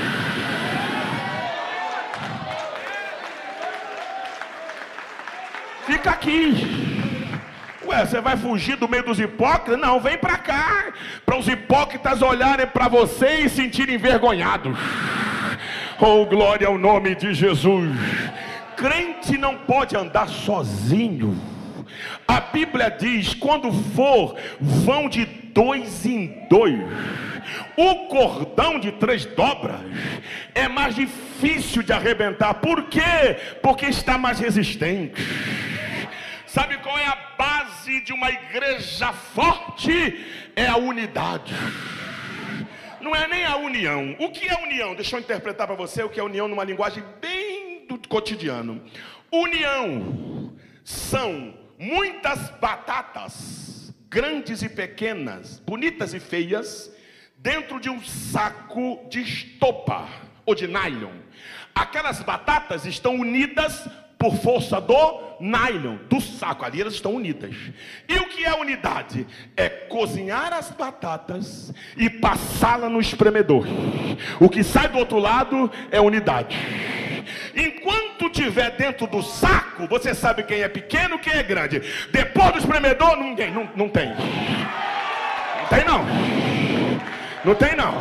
Fica aqui. Ué, você vai fugir do meio dos hipócritas? Não, vem para cá, para os hipócritas olharem para você e sentirem envergonhados. Oh, glória ao nome de Jesus. Crente não pode andar sozinho. A Bíblia diz, quando for, vão de 2 em 2. O cordão de 3 dobras é mais difícil de arrebentar. Por quê? Porque está mais resistente. Sabe qual é a base de uma igreja forte? É a unidade. Não é nem a união. O que é união? Deixa eu interpretar para você o que é união numa linguagem bem do cotidiano. União são muitas batatas, grandes e pequenas, bonitas e feias, dentro de um saco de estopa ou de nylon. Aquelas batatas estão unidas por força do nylon, do saco, ali elas estão unidas. E o que é unidade? É cozinhar as batatas e passá-la no espremedor. O que sai do outro lado é unidade. Enquanto tiver dentro do saco, você sabe quem é pequeno, quem é grande. Depois do espremedor, ninguém, não tem. Não tem não. Não tem não.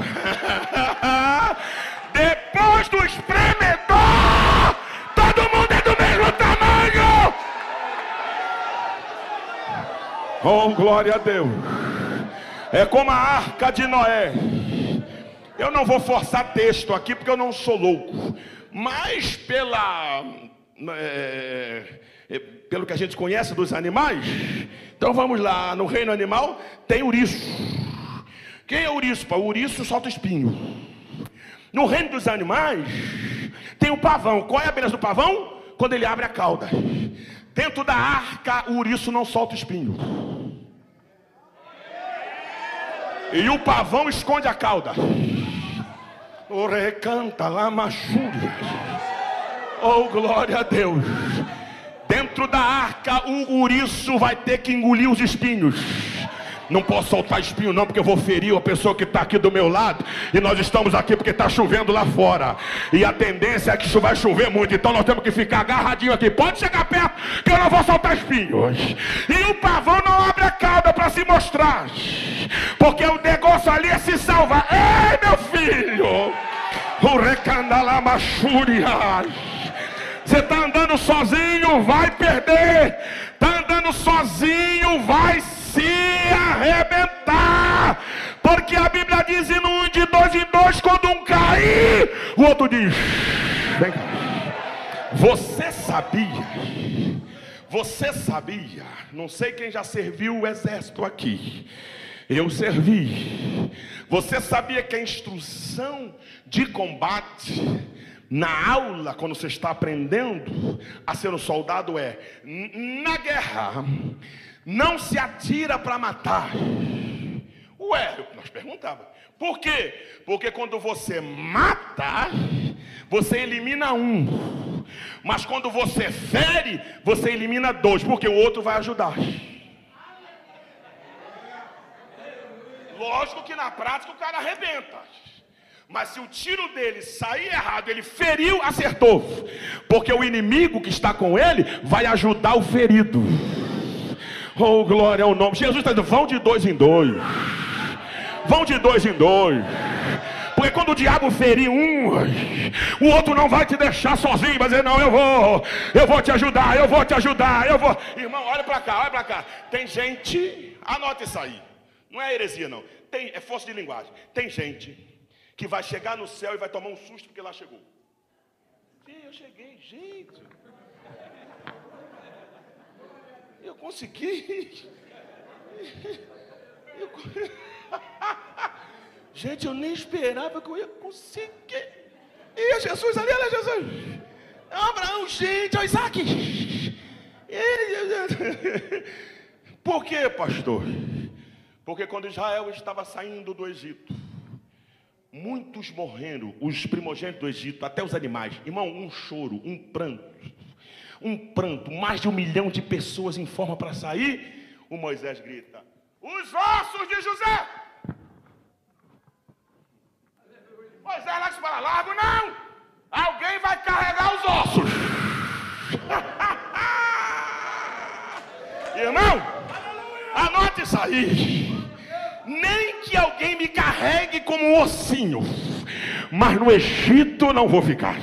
Depois do espremedor, todo mundo é do mesmo tamanho. Oh, glória a Deus. É como a arca de Noé. Eu não vou forçar texto aqui porque eu não sou louco. Mas pelo que a gente conhece dos animais, então vamos lá, no reino animal tem ouriço. Quem é ouriço? O ouriço solta espinho. No reino dos animais tem o pavão. Qual é a beleza do pavão? Quando ele abre a cauda. Dentro da arca o ouriço não solta espinho. E o pavão esconde a cauda. O recanta lá machúria. Oh, glória a Deus. Dentro da arca o ouriço vai ter que engolir os espinhos. Não posso soltar espinho não, porque eu vou ferir a pessoa que está aqui do meu lado. E nós estamos aqui porque está chovendo lá fora. E a tendência é que vai chover muito. Então nós temos que ficar agarradinho aqui. Pode chegar perto, que eu não vou soltar espinhos. E o pavão não abre a cauda para se mostrar. Porque o negócio ali é se salvar. Ei, meu filho! O recandalamaxúria. Você está andando sozinho, vai perder. Está andando sozinho, vai se arrebentar. Porque a Bíblia diz em de 2 em 2, quando um cair, o outro diz: vem cá. Você sabia, não sei quem já serviu o exército aqui, eu servi. Você sabia que a instrução de combate na aula, quando você está aprendendo a ser um soldado, é: na guerra não se atira para matar. Ué, nós perguntávamos, por quê? Porque quando você mata, você elimina um. Mas quando você fere, você elimina 2, porque o outro vai ajudar. Lógico que na prática o cara arrebenta. Mas se o tiro dele sair errado, ele feriu, acertou. Porque o inimigo que está com ele vai ajudar o ferido. Oh, glória ao nome. Jesus está dizendo: vão de 2 em 2. Vão de 2 em 2. Porque quando o diabo ferir um, o outro não vai te deixar sozinho. Vai dizer: não, eu vou te ajudar, eu vou te ajudar, eu vou. Irmão, olha para cá, olha para cá. Tem gente, anota isso aí. Não é heresia não, é força de linguagem. Tem gente que vai chegar no céu e vai tomar um susto porque lá chegou. Eu cheguei, gente. Eu consegui. Gente, eu nem esperava que eu ia conseguir. E Jesus ali, olha Jesus. Abraão, gente, olha Isaac. Por quê, pastor? Porque quando Israel estava saindo do Egito, muitos morreram, os primogênitos do Egito, até os animais. Irmão, um choro, um pranto, mais de 1 milhão de pessoas em forma para sair. O Moisés grita: os ossos de José. Moisés lá disse para largo, não. Alguém vai carregar os ossos. Irmão, anote isso aí. Nem que alguém me carregue como um ossinho, mas no Egito não vou ficar.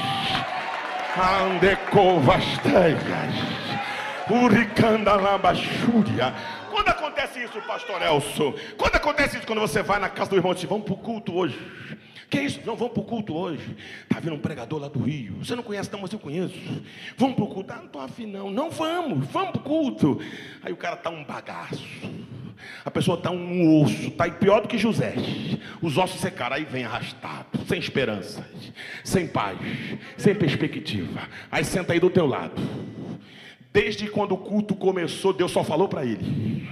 Quando acontece isso, pastor Elson? Quando acontece isso, quando você vai na casa do irmão e diz, vamos para o culto hoje. Que isso? Não, vamos para o culto hoje. Está vindo um pregador lá do Rio. Você não conhece não, mas eu conheço. Vamos para o culto. Ah, não estou afim não. Não, vamos para o culto. Aí o cara está um bagaço. A pessoa está um osso. Está pior do que José. Os ossos secaram. Aí vem arrastado. Sem esperança. Sem paz. Sem perspectiva. Aí senta aí do teu lado. Desde quando o culto começou, Deus só falou para ele.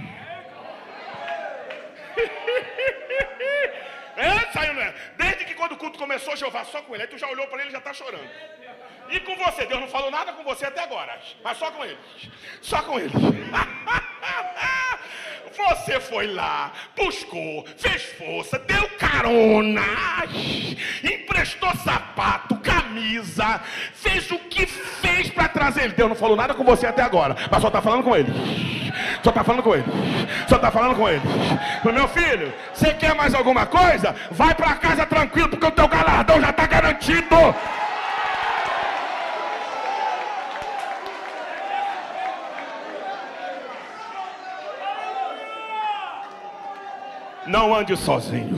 Desde que quando o culto começou, Jeová só com ele. Aí tu já olhou para ele e já está chorando. E com você? Deus não falou nada com você até agora. Mas só com ele. Só com ele. Você foi lá, buscou, fez força, deu carona, emprestou sapato, camisa, fez o que fez para trazer ele. Deus não falou nada com você até agora, mas só está falando com ele. Só está falando com ele. Só está falando com ele. Meu filho, você quer mais alguma coisa? Vai para casa tranquilo, porque o teu galardão já está garantido. Não ande sozinho.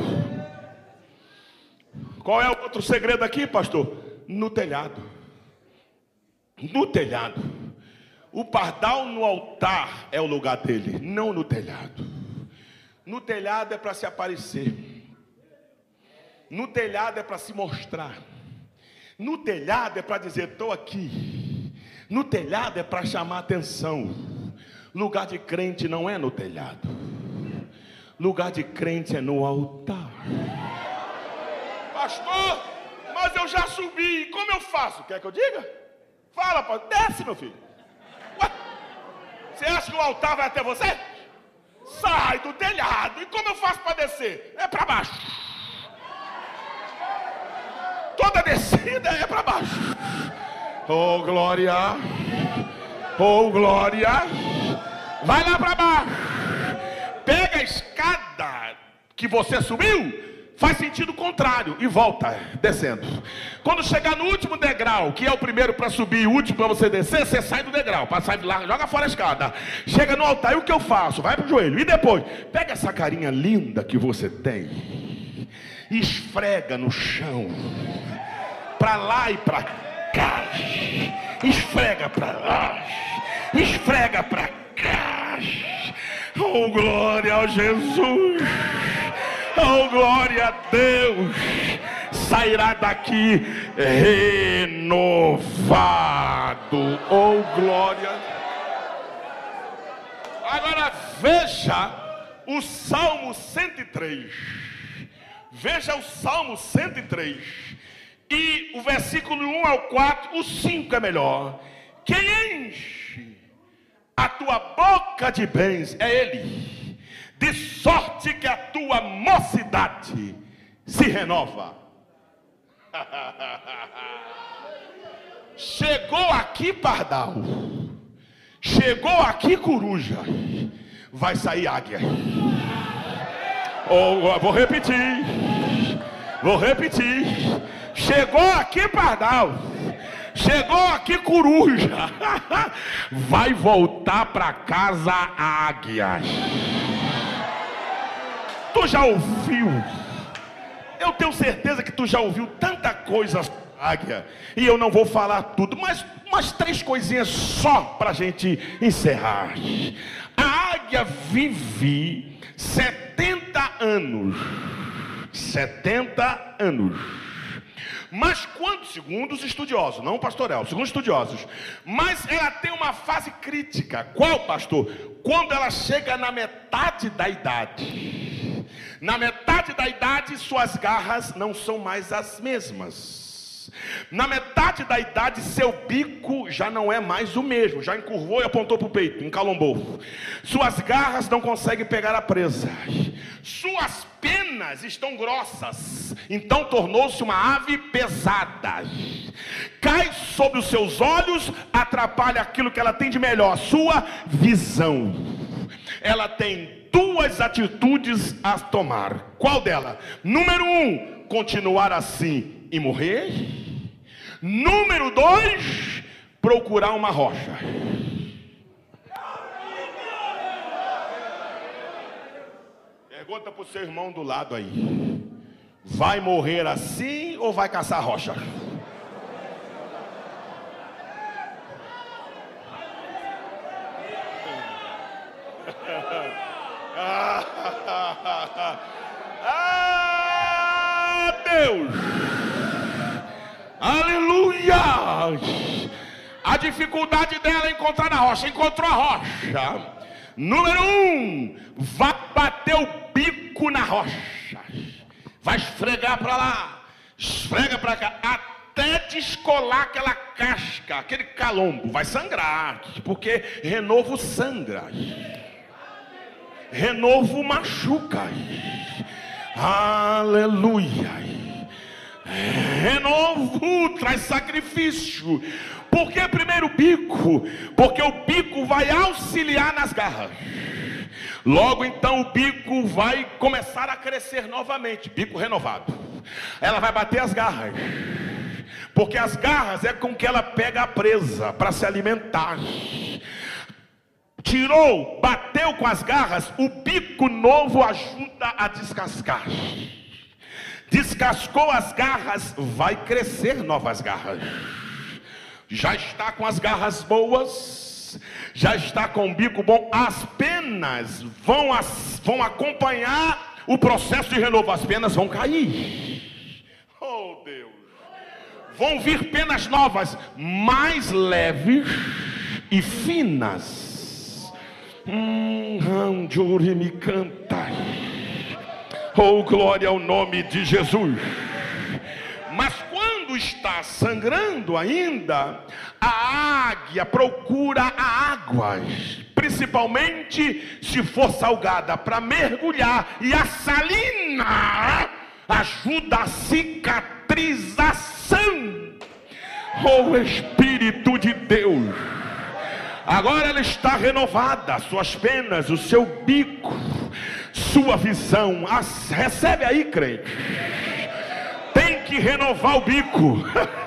Qual é o outro segredo aqui, pastor? No telhado. No telhado. O pardal no altar é o lugar dele, não no telhado. No telhado é para se aparecer. No telhado é para se mostrar. No telhado é para dizer, estou aqui. No telhado é para chamar atenção. Lugar de crente não é no telhado. Lugar de crente é no altar. Pastor, mas eu já subi, como eu faço? Quer que eu diga? Fala, pastor. Desce, meu filho. Ué? Você acha que o altar vai até você? Sai do telhado. E como eu faço para descer? É para baixo. Toda descida é para baixo. Oh, glória. Oh, glória. Vai lá para baixo. Pega a escada que você subiu, faz sentido contrário e volta descendo. Quando chegar no último degrau, que é o primeiro para subir e o último para você descer, você sai do degrau, para sair de lá, joga fora a escada. Chega no altar, e o que eu faço? Vai pro joelho. E depois, pega essa carinha linda que você tem e esfrega no chão, para lá e para cá. Esfrega para lá, esfrega para cá. Oh, glória a Jesus. Oh, glória a Deus. Sairá daqui renovado. Oh, glória. Agora veja o Salmo 103. Veja o Salmo 103. E o versículo 1 ao 4, o 5 é melhor. Quem enche a tua boca de bens é ele, de sorte que a tua mocidade se renova. Chegou aqui pardal, chegou aqui coruja, vai sair águia. Oh, vou repetir. Chegou aqui pardal, chegou aqui coruja, vai voltar para casa águia. Tu já ouviu? Eu tenho certeza que tu já ouviu tanta coisa sobre águia, e eu não vou falar tudo, mas umas 3 coisinhas só para a gente encerrar. A águia vive 70 anos. 70 anos. Mas quando, segundo os estudiosos, não o pastor El, segundo os estudiosos, mas ela tem uma fase crítica. Qual, pastor? Quando ela chega na metade da idade. Na metade da idade, suas garras não são mais as mesmas. Na metade da idade, seu bico já não é mais o mesmo, já encurvou e apontou para o peito, encalombou. Suas garras não conseguem pegar a presa. Suas penas estão grossas, então tornou-se uma ave pesada. Cai sobre os seus olhos, atrapalha aquilo que ela tem de melhor, a sua visão. Ela tem duas atitudes a tomar. Qual dela? Número 1, continuar assim e morrer. Número 2, procurar uma rocha. Pergunta para o seu irmão do lado aí: vai morrer assim ou vai caçar rocha? Ah, Deus! Aleluia! A dificuldade dela é encontrar a rocha. Encontrou a rocha. Número 1, vai bater o bico na rocha. Vai esfregar para lá, esfrega para cá, até descolar aquela casca, aquele calombo. Vai sangrar, porque renovo sangra. Renovo machuca. Aleluia. Renovo traz sacrifício. Por que primeiro bico? Porque o bico vai auxiliar nas garras. Logo então o bico vai começar a crescer novamente. Bico renovado. Ela vai bater as garras, porque as garras é com que ela pega a presa para se alimentar. Tirou, bateu com as garras, o bico novo ajuda a descascar. Descascou as garras, vai crescer novas garras. Já está com as garras boas, já está com o bico bom. As penas vão acompanhar o processo de renovo. As penas vão cair. Oh Deus! Vão vir penas novas, mais leves e finas. Me canta. Oh, glória ao nome de Jesus. Mas quando está sangrando ainda, a águia procura a águas, principalmente se for salgada, para mergulhar. E a salina ajuda a cicatrização. Oh, Espírito de Deus. Agora ela está renovada, suas penas, o seu bico, sua visão. Recebe aí, crente. Tem que renovar o bico.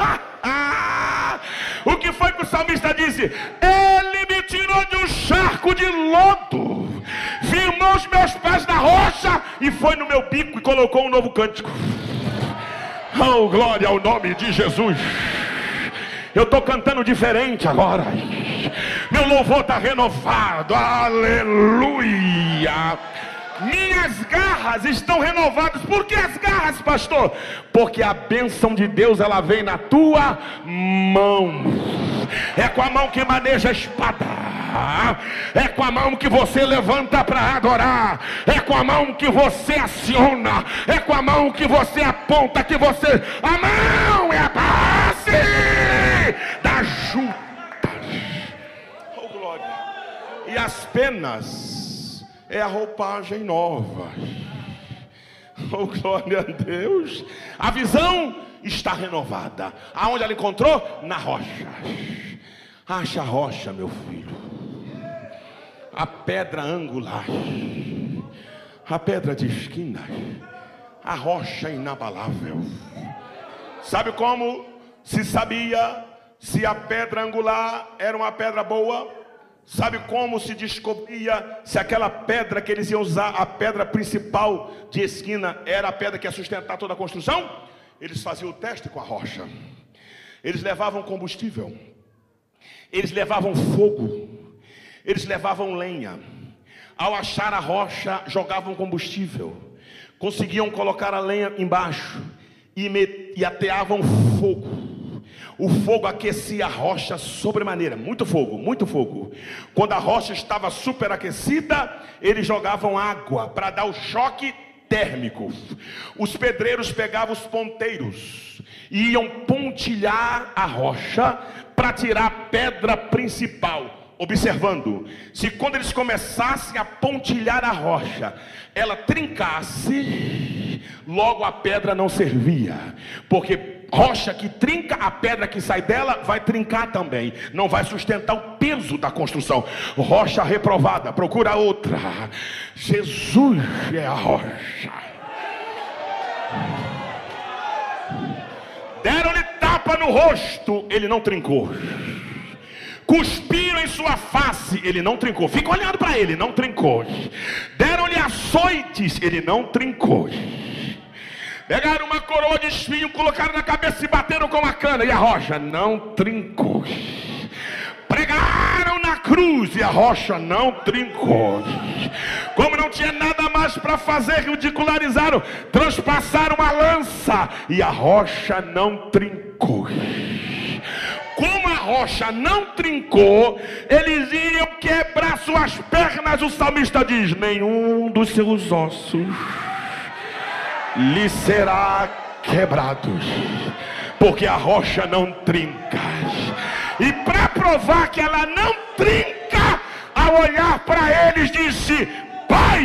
O que foi que o salmista disse? Ele me tirou de um charco de lodo, firmou os meus pés na rocha e foi no meu bico e colocou um novo cântico. Oh, glória ao nome de Jesus. Eu estou cantando diferente agora. Meu louvor está renovado. Aleluia. Minhas garras estão renovadas. Por que as garras, pastor? Porque a bênção de Deus, ela vem na tua mão. É com a mão que maneja a espada. É com a mão que você levanta para adorar. É com a mão que você aciona. É com a mão que você aponta. Que você... A mão é a base da junta. Oh, glória. E as penas é a roupagem nova. Oh, glória a Deus. A visão está renovada. Aonde ela encontrou? Na rocha. Acha a rocha, meu filho. A pedra angular, a pedra de esquina, a rocha inabalável. Sabe como se sabia se a pedra angular era uma pedra boa? Sabe como se descobria se aquela pedra que eles iam usar, a pedra principal de esquina, era a pedra que ia sustentar toda a construção? Eles faziam o teste com a rocha. Eles levavam combustível, eles levavam fogo, eles levavam lenha. Ao achar a rocha, jogavam combustível, conseguiam colocar a lenha embaixo e ateavam fogo. O fogo aquecia a rocha sobremaneira. Muito fogo, muito fogo. Quando a rocha estava superaquecida, eles jogavam água para dar o choque térmico. Os pedreiros pegavam os ponteiros e iam pontilhar a rocha para tirar a pedra principal, observando, se quando eles começassem a pontilhar a rocha, ela trincasse, logo a pedra não servia, porque rocha que trinca, a pedra que sai dela vai trincar também, não vai sustentar o peso da construção. Rocha reprovada, procura outra. Jesus é a rocha. Deram-lhe tapa no rosto, ele não trincou. Cuspiram em sua face, ele não trincou. Fica olhando para ele, não trincou. Deram-lhe açoites, ele não trincou. Pegaram uma coroa de espinho, colocaram na cabeça e bateram com a cana, e a rocha não trincou. Pregaram na cruz e a rocha não trincou. Como não tinha nada mais para fazer, ridicularizaram, transpassaram a lança e a rocha não trincou. Como a rocha não trincou, eles iam quebrar suas pernas. O salmista diz: nenhum dos seus ossos lhe será quebrado, porque a rocha não trinca. E para provar que ela não trinca, ao olhar para eles disse: Pai,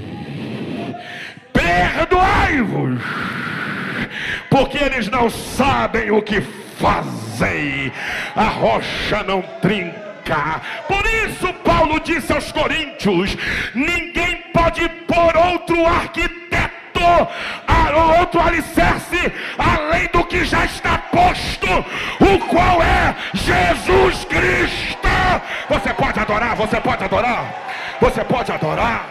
perdoai-vos, porque eles não sabem o que fazem. A rocha não trinca. Por isso Paulo disse aos Coríntios: ninguém pode pôr outro arquiteto, outro alicerce, além do que já está posto, o qual é Jesus Cristo. Você pode adorar, você pode adorar, você pode adorar.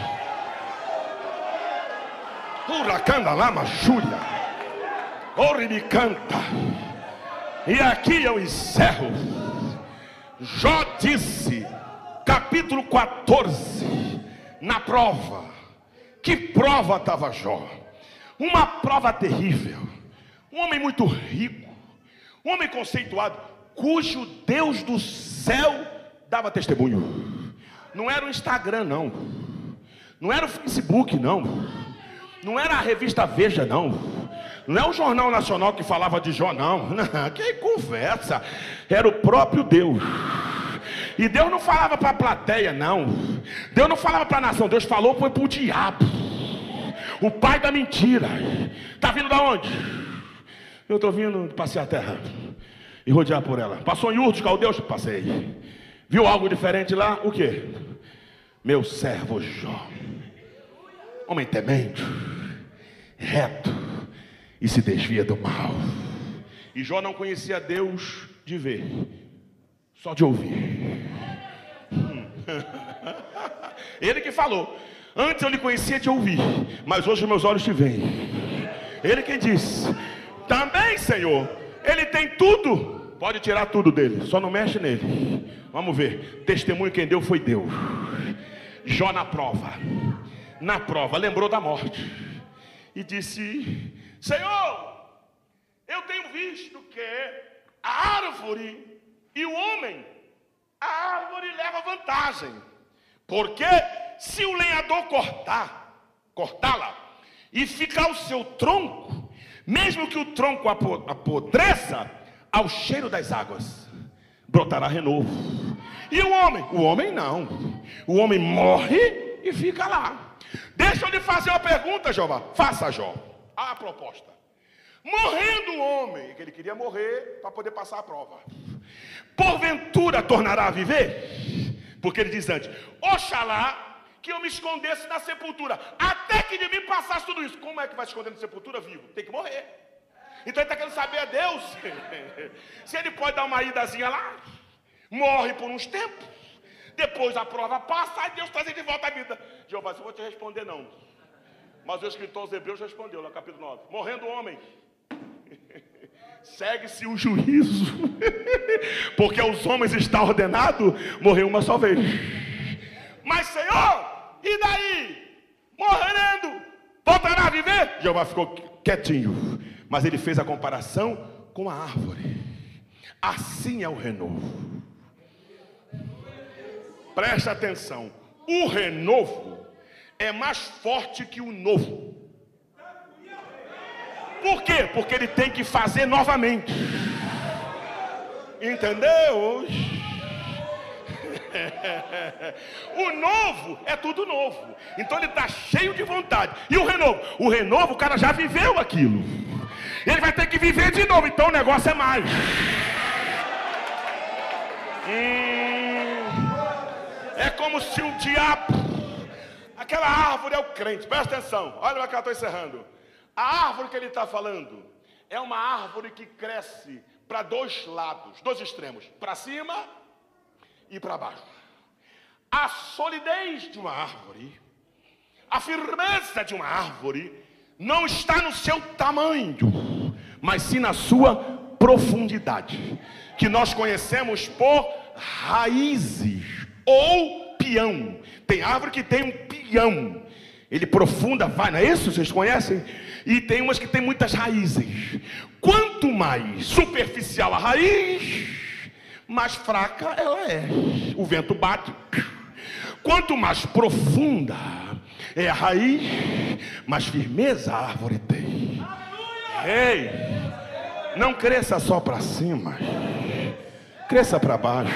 Uracanda lama júria, ore me canta. E aqui eu encerro. Jó disse, capítulo 14, na prova. Que prova estava Jó? Uma prova terrível. Um homem muito rico, um homem conceituado, cujo Deus do céu dava testemunho. Não era o Instagram, não. Não era o Facebook, não. Não era a revista Veja, não. Não é o Jornal Nacional que falava de Jó, não. Que conversa. Era o próprio Deus. E Deus não falava para a plateia, não. Deus não falava para a nação. Deus falou foi para o diabo, o pai da mentira. Está vindo da onde? Eu estou vindo passear a terra e rodear por ela. Passou em Ur dos Caldeus? Passei. Viu algo diferente lá? O quê? Meu servo Jó, homem temente, reto e se desvia do mal. E Jó não conhecia Deus de ver, só de ouvir. Ele que falou: antes eu lhe conhecia de ouvir, mas hoje meus olhos te veem. Ele quem disse: também, Senhor, ele tem tudo, pode tirar tudo dele, só não mexe nele. Vamos ver, testemunho quem deu foi Deus. Jó na prova, lembrou da morte e disse: Senhor, eu tenho visto que a árvore e o homem, a árvore leva vantagem, porque se o lenhador cortá-la e ficar o seu tronco, mesmo que o tronco apodreça, ao cheiro das águas brotará renovo. E o homem? O homem não. O homem morre e fica lá. Deixa eu lhe fazer uma pergunta, Jeová. Faça, Jó, a proposta. Morrendo o homem, que ele queria morrer para poder passar a prova, porventura tornará a viver? Porque ele diz antes: oxalá que eu me escondesse na sepultura, até que de mim passasse tudo isso. Como é que vai se esconder na sepultura vivo? Tem que morrer. Então ele está querendo saber a Deus se ele pode dar uma idazinha lá, morre por uns tempos, depois a prova passa, aí Deus traz ele de volta à vida. Jeová, eu vou te responder não, mas o escritor aos Hebreus respondeu no capítulo 9: morrendo o homem, segue-se o juízo, porque aos homens está ordenado morrer uma só vez. Mas Senhor, e daí? Morrendo, voltará a viver? Jeová ficou quietinho, mas ele fez a comparação com a árvore. Assim é o renovo. Preste atenção, o renovo é mais forte que o novo. Por quê? Porque ele tem que fazer novamente. Entendeu? O novo é tudo novo. Então ele está cheio de vontade. E o renovo? O renovo, o cara já viveu aquilo. Ele vai ter que viver de novo. Então o negócio é mais. É como se o diabo... Aquela árvore é o crente. Presta atenção. Olha para cá, eu estou encerrando. A árvore que ele está falando é uma árvore que cresce para dois lados, dois extremos. Para cima e para baixo. A solidez de uma árvore, a firmeza de uma árvore, não está no seu tamanho, mas sim na sua profundidade, que nós conhecemos por raízes ou pião. Tem árvore que tem um pião, ele profunda, vai, não é isso? Vocês conhecem? E tem umas que tem muitas raízes. Quanto mais superficial a raiz, mais fraca ela é. O vento bate. Quanto mais profunda é a raiz, mais firmeza a árvore tem. Ei, não cresça só para cima, cresça para baixo.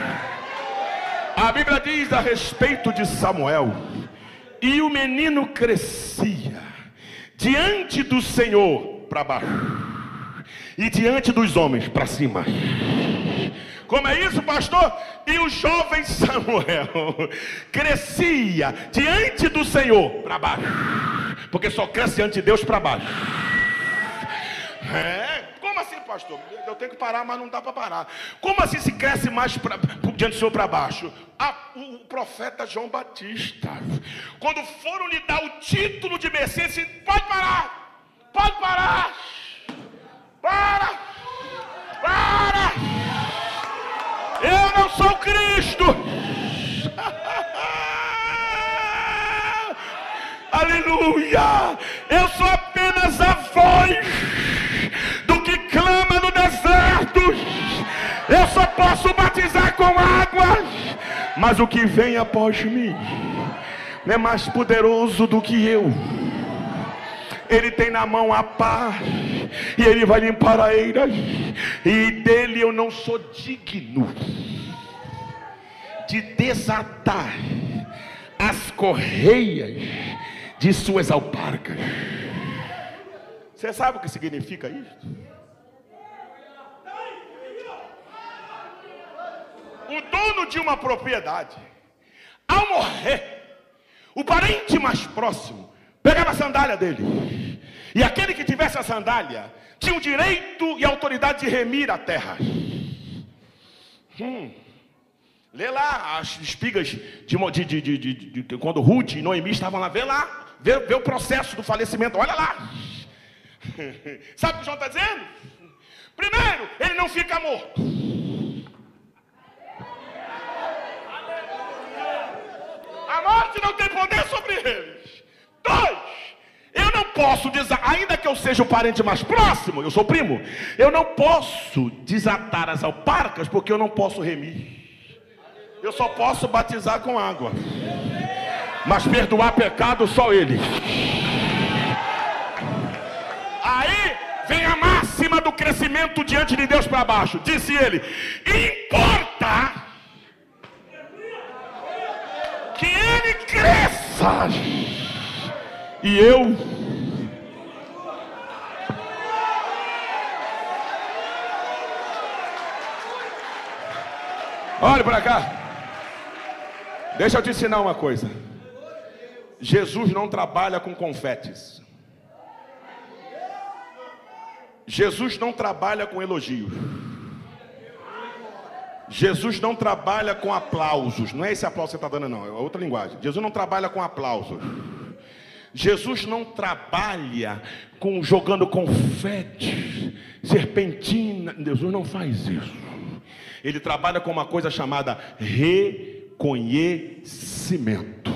A Bíblia diz a respeito de Samuel: e o menino crescia diante do Senhor para baixo, e diante dos homens para cima. Como é isso, pastor? E o jovem Samuel crescia diante do Senhor para baixo, porque só cresce diante de Deus para baixo. Como assim, pastor? Eu tenho que parar, mas não dá para parar. Como assim se cresce mais diante do Senhor para baixo? O profeta João Batista, quando foram lhe dar o título de Messias, disse: pode parar, pode parar, para. Eu não sou Cristo. Aleluia. Eu sou apenas a voz do que clama no deserto. Eu só posso batizar com água, mas o que vem após mim é mais poderoso do que eu. Ele tem na mão a pá, e ele vai limpar a eira, e dele eu não sou digno de desatar as correias de suas alparcas. Você sabe o que significa isso? O dono de uma propriedade, ao morrer, o parente mais próximo pegava a sandália dele, e aquele que tivesse a sandália tinha o direito e a autoridade de remir a terra. Lê lá as espigas de quando Ruth e Noemi estavam lá. Vê lá, vê o processo do falecimento. Olha lá. Sabe o que João está dizendo? Primeiro, ele não fica morto. A morte não tem poder sobre eles. 2, eu não posso ainda que eu seja o parente mais próximo, eu sou primo, eu não posso desatar as alparcas, porque eu não posso remir. Eu só posso batizar com água, mas perdoar pecado só ele. Aí vem a máxima do crescimento diante de Deus para baixo. Disse ele: importa que ele cresça e eu olhe para cá. Deixa eu te ensinar uma coisa. Jesus não trabalha com confetes. Jesus não trabalha com elogios. Jesus não trabalha com aplausos. Não é esse aplauso que você está dando, não. É outra linguagem. Jesus não trabalha com aplausos. Jesus não trabalha jogando confete, serpentina. Jesus não faz isso. Ele trabalha com uma coisa chamada reconhecimento.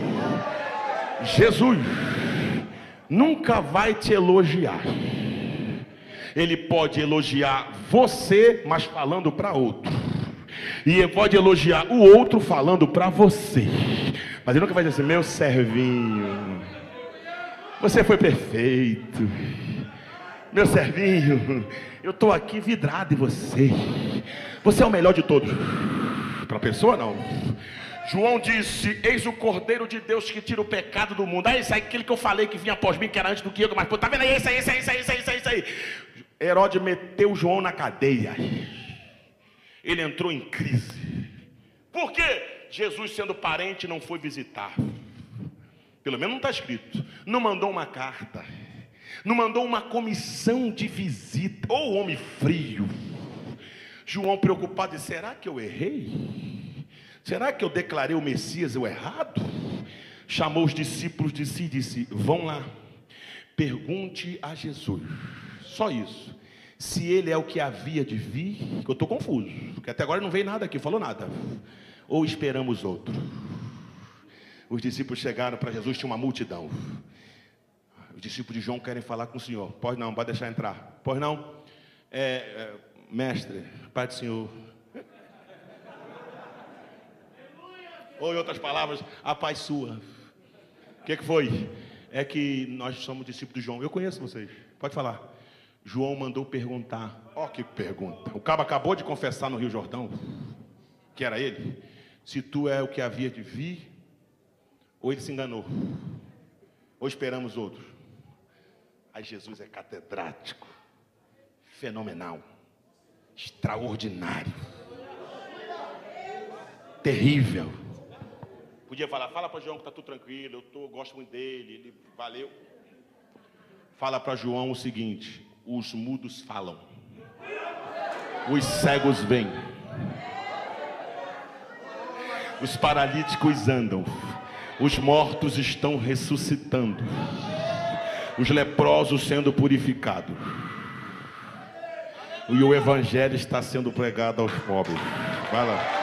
Jesus nunca vai te elogiar. Ele pode elogiar você, mas falando para outro. E ele pode elogiar o outro falando para você. Mas ele nunca vai dizer assim: meu servinho, você foi perfeito. Meu servinho, eu estou aqui vidrado em você. Você é o melhor de todos. Para a pessoa, não. João disse: eis o Cordeiro de Deus que tira o pecado do mundo. Esse aí, aquele que eu falei que vinha após mim, que era antes do que eu. Mas pô, tá vendo aí? Esse aí. Herodes meteu João na cadeia. Ele entrou em crise. Por quê? Jesus, sendo parente, não foi visitar. Pelo menos não está escrito. Não mandou uma carta. Não mandou uma comissão de visita. Ô, homem frio. João preocupado: será que eu errei? Será que eu declarei o Messias o errado? Chamou os discípulos de si e disse: vão lá, pergunte a Jesus, só isso, se ele é o que havia de vir. Eu estou confuso, porque até agora não veio nada aqui, falou nada. Ou esperamos outro? Os discípulos chegaram para Jesus, tinha uma multidão. Os discípulos de João querem falar com o Senhor. Pode não, pode deixar entrar. Pode não? Mestre, Pai do Senhor. Ou em outras palavras, a paz sua. O que foi? É que nós somos discípulos de João. Eu conheço vocês, pode falar. João mandou perguntar. Ó, que pergunta. O cabo acabou de confessar no Rio Jordão que era ele. Se tu é o que havia de vir, ou ele se enganou, ou esperamos outro. Aí Jesus é catedrático, fenomenal, extraordinário, terrível. Podia falar: fala para João que está tudo tranquilo, eu gosto muito dele, ele valeu. Fala para João o seguinte: os mudos falam, os cegos veem, os paralíticos andam, os mortos estão ressuscitando, os leprosos sendo purificados, e o evangelho está sendo pregado aos pobres. Vai lá.